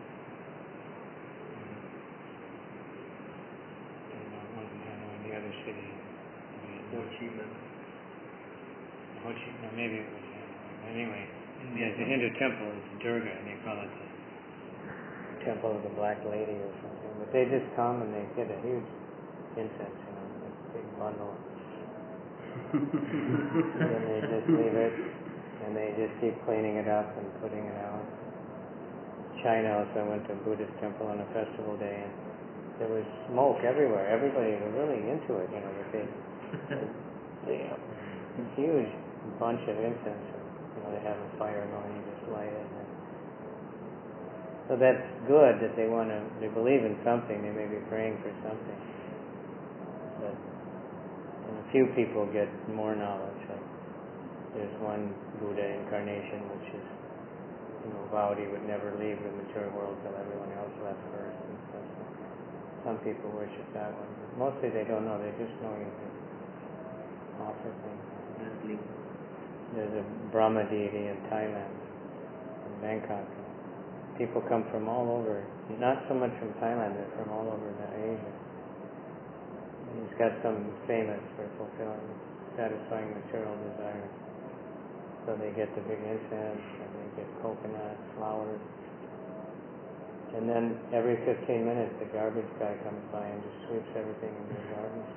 One in Hanoi, the other city. Ho Chi Minh. Maybe it was Hanoi. Anyway, it's a Hindu temple. It's Durga, and they call it the Temple of the Black Lady or something. But they just come and they get a huge incense, a big bundle. And they just leave it. And they just keep cleaning it up and putting it out. China also went to a Buddhist temple on a festival day, and there was smoke everywhere. Everybody was really into it, a huge bunch of incense. They have a fire going, you just light it. So that's good that they believe in something. They may be praying for something. But a few people get more knowledge. There's one Buddha incarnation which is, vowed he would never leave the material world till everyone else left first and stuff. Some people worship that one. But mostly they don't know, they just know you can offer things. There's a Brahma deity in Thailand, in Bangkok. People come from all over, not so much from Thailand, they're from all over Asia. He's got some famous for satisfying material desires. So they get the big incense, and they get coconut, flowers. And then every 15 minutes the garbage guy comes by and just sweeps everything into the garbage.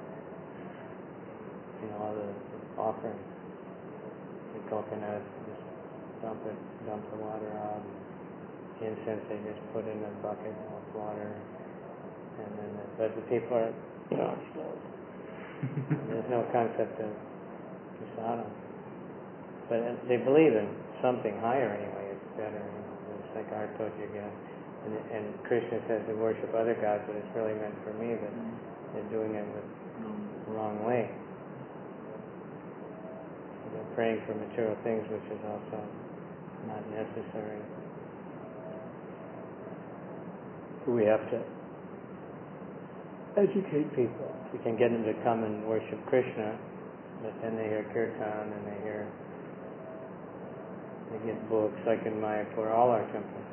All the offerings. The coconut, just dump the water out. The incense they just put in a bucket of water. And then, but the people are, there's no concept of prasadam. But they believe in something higher anyway. It's better. It's like our Totyagya. And Krishna says to worship other gods, but it's really meant for me. But they're doing it the wrong way. They're praying for material things, which is also not necessary. We have to educate people. We can get them to come and worship Krishna, but then they hear kirtan and they get books, like in Mayapur, all our temples.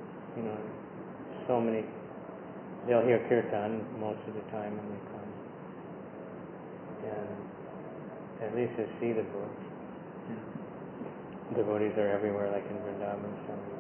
So many, they'll hear kirtan most of the time when they come. And at least they see the books. Devotees are everywhere, like in Vrindavan.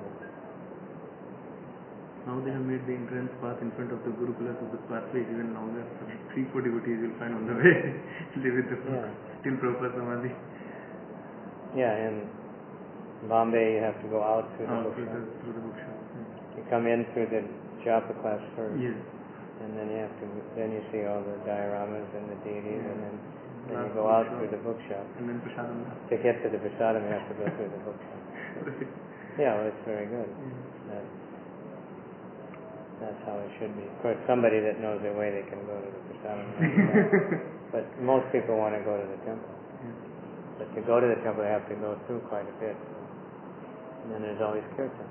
Now they have made the entrance path in front of the Gurukula, so the pathway is even longer. So 3-4 devotees will find on the way. Live with the book. Till Prabhupada Samadhi. Yeah, in Bombay you have to go out through the bookshop. Through the bookshop. You come in through the japa class first. Yes. And then you see all the dioramas and the deities, and then you go out through the bookshop. And then prasadam. To get to the prasadam, you have to go through the bookshop. Yeah, well, it's very good. That's how it should be. Of course, somebody that knows their way, they can go to the prasadam. But most people want to go to the temple. But to go to the temple, they have to go through quite a bit. And then there's always kirtan.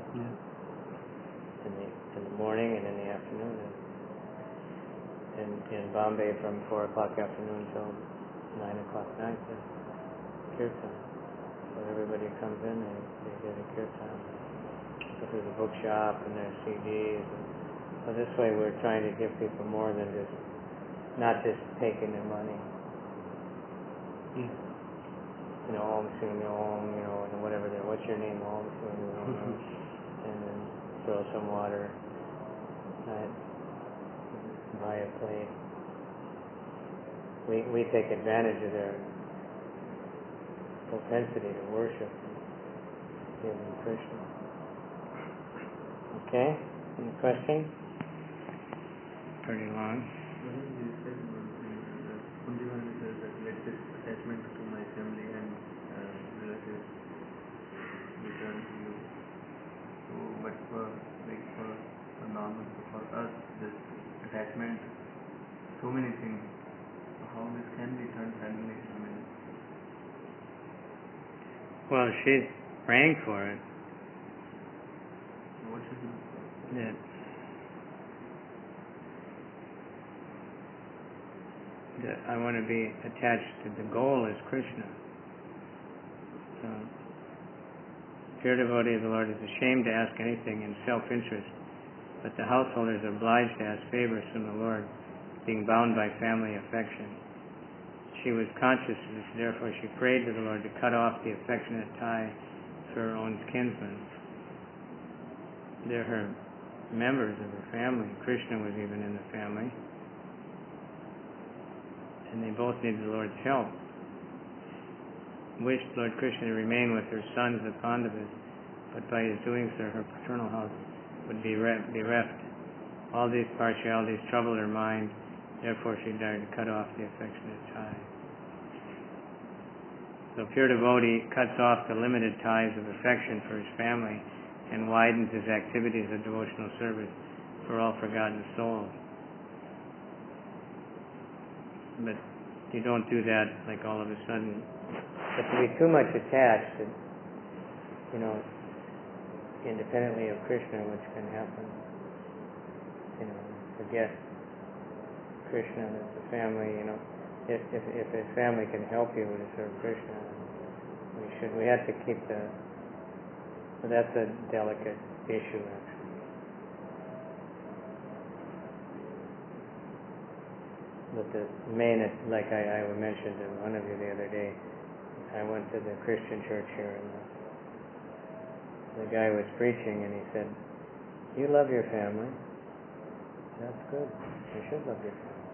In the morning and in the afternoon. And in Bombay, from 4 o'clock afternoon till 9 o'clock night, there's kirtan. So everybody comes in, they get a kirtan. So there's a bookshop and there's CDs. So this way we're trying to give people more than just, not just taking their money. You know, Om Suni Om, you know, and whatever they're, what's your name, Om Suni Om, and then throw some water, buy a plate. We take advantage of their propensity to worship and give them Krishna. Okay? Any questions? Pretty long. You said Kundivan says that let this attachment to my family and relatives return to you. So, but for normal, for us, this attachment, so many things. How this can be turned suddenly? I mean, Well, she's praying for it. what should we do? That I want to be attached to the goal is Krishna. So, pure devotee of the Lord is ashamed to ask anything in self-interest, but the householder is obliged to ask favors from the Lord, being bound by family affection. She was conscious of this, therefore she prayed to the Lord to cut off the affectionate tie to her own kinsmen. They're her members of her family. Krishna was even in the family. And they both needed the Lord's help. Wished Lord Krishna to remain with her sons, the Pandavas, but by his doing so, her paternal house would be bereft. All these partialities troubled her mind, therefore she desired to cut off the affectionate tie. So pure devotee cuts off the limited ties of affection for his family and widens his activities of devotional service for all forgotten souls. But you don't do that like all of a sudden. But to be too much attached, independently of Krishna, which can happen, forget Krishna as the family, if his family can help you to serve Krishna, we have to keep so that's a delicate issue actually. But the main, like I mentioned to one of you the other day, I went to the Christian church here and the guy was preaching and he said, "You love your family. That's good. You should love your family."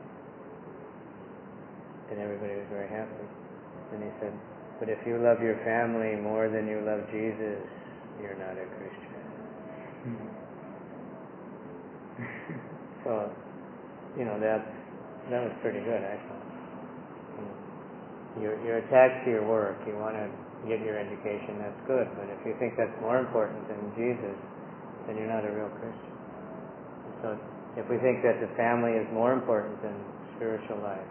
And everybody was very happy. And he said, "But if you love your family more than you love Jesus, you're not a Christian." So, that was pretty good, I thought. You're attached to your work. You want to get your education. That's good. But if you think that's more important than Jesus, then you're not a real Christian. So if we think that the family is more important than spiritual life,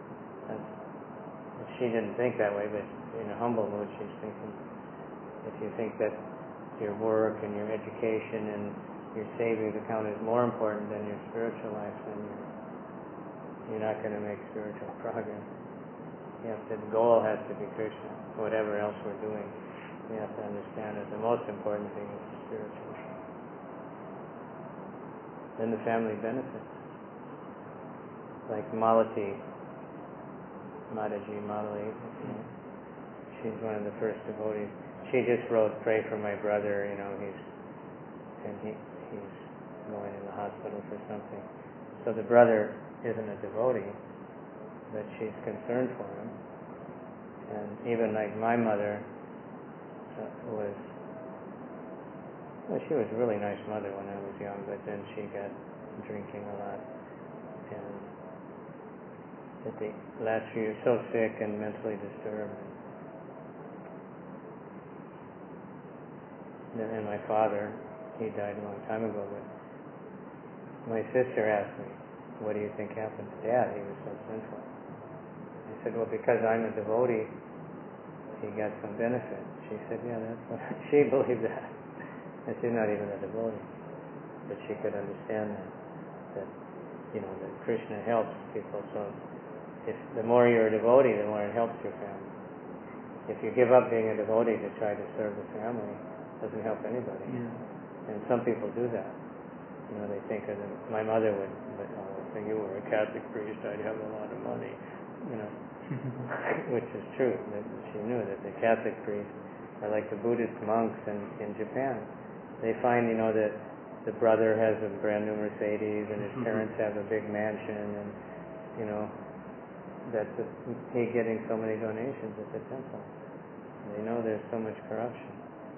she didn't think that way, but in a humble mood she's thinking, if you think that your work and your education and your savings account is more important than your spiritual life, then you're not going to make spiritual progress. The goal has to be Krishna. Whatever else we're doing, we have to understand that the most important thing is spiritual. Then the family benefits. Like Mataji, Malali, she's one of the first devotees. She just wrote, "Pray for my brother," he's going in the hospital for something. So the brother isn't a devotee, but she's concerned for him. And even like my mother she was a really nice mother when I was young, but then she got drinking a lot. And at the last few years, so sick and mentally disturbed. And my father, he died a long time ago, but my sister asked me, what do you think happened to Dad? He was so sinful. I said, well, because I'm a devotee, he got some benefit. She said, yeah, that's what she believed that. And she's not even a devotee. But she could understand that that Krishna helps people. So if the more you're a devotee, the more it helps your family. If you give up being a devotee to try to serve the family, it doesn't help anybody. Yeah. And some people do that. They think of them. My mother would, if you were a Catholic priest, I'd have a lot of money. Which is true. That she knew that the Catholic priests are like the Buddhist monks in Japan. They find, that the brother has a brand new Mercedes and his parents have a big mansion, and that he getting so many donations at the temple. They know there's so much corruption,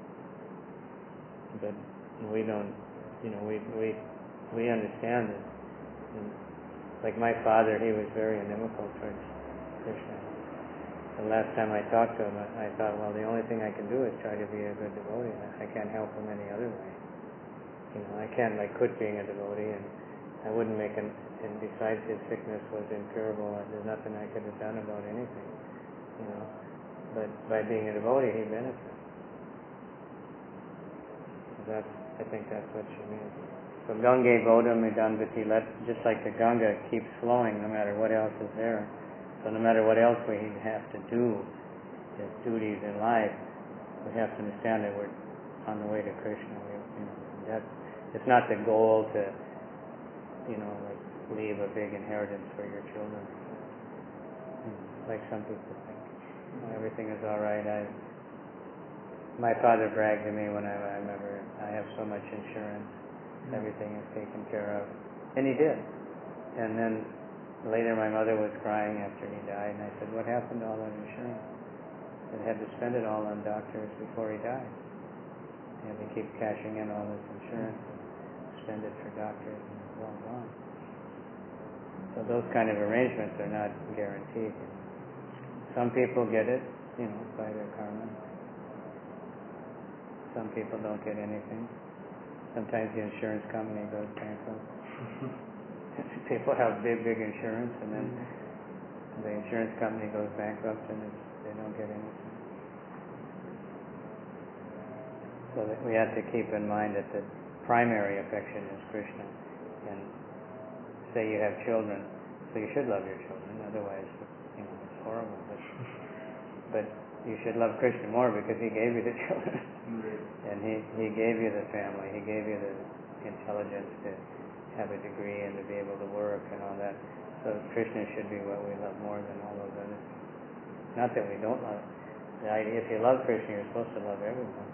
but we don't. We understand it. And like my father, he was very inimical towards Krishna. The last time I talked to him, I thought, well, the only thing I can do is try to be a good devotee. I can't help him any other way. I can't quit being a devotee, and I wouldn't make and besides his sickness was incurable, and there's nothing I could have done about anything. But by being a devotee, he benefits. I think that's what she means. So Gange Bodham Idambati, just like the Ganga keeps flowing no matter what else is there. So no matter what else we have to do, as duties in life, we have to understand that we're on the way to Krishna. It's not the goal to, leave a big inheritance for your children, like some people think. Everything is all right. My father bragged to me when I remember, I have so much insurance, everything is taken care of. And he did. And then later my mother was crying after he died, and I said, what happened to all that insurance? I had to spend it all on doctors before he died. He had to keep cashing in all this insurance and spend it for doctors, and it was all gone. So those kind of arrangements are not guaranteed. Some people get it, by their karma. Some people don't get anything. Sometimes the insurance company goes bankrupt. People have big insurance, and then the insurance company goes bankrupt, and they don't get anything. So that we have to keep in mind that the primary affection is Krishna. And say you have children, so you should love your children. Otherwise, it's horrible. But you should love Krishna more because he gave you the children. And he gave you the family. He gave you the intelligence to have a degree and to be able to work and all that. So Krishna should be what we love more than all those other things. Not that we don't love. The idea, if you love Krishna, you're supposed to love everyone.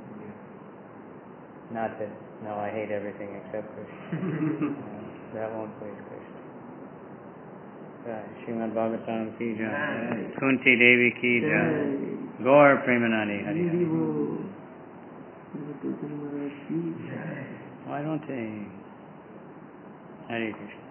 Not that, no, I hate everything except Krishna. That won't please Krishna. Srimad Bhagavatam ki jai. Kunti Devi ki jai. Gaur Premanandi Hari Hari. Why don't they? Hare Krishna.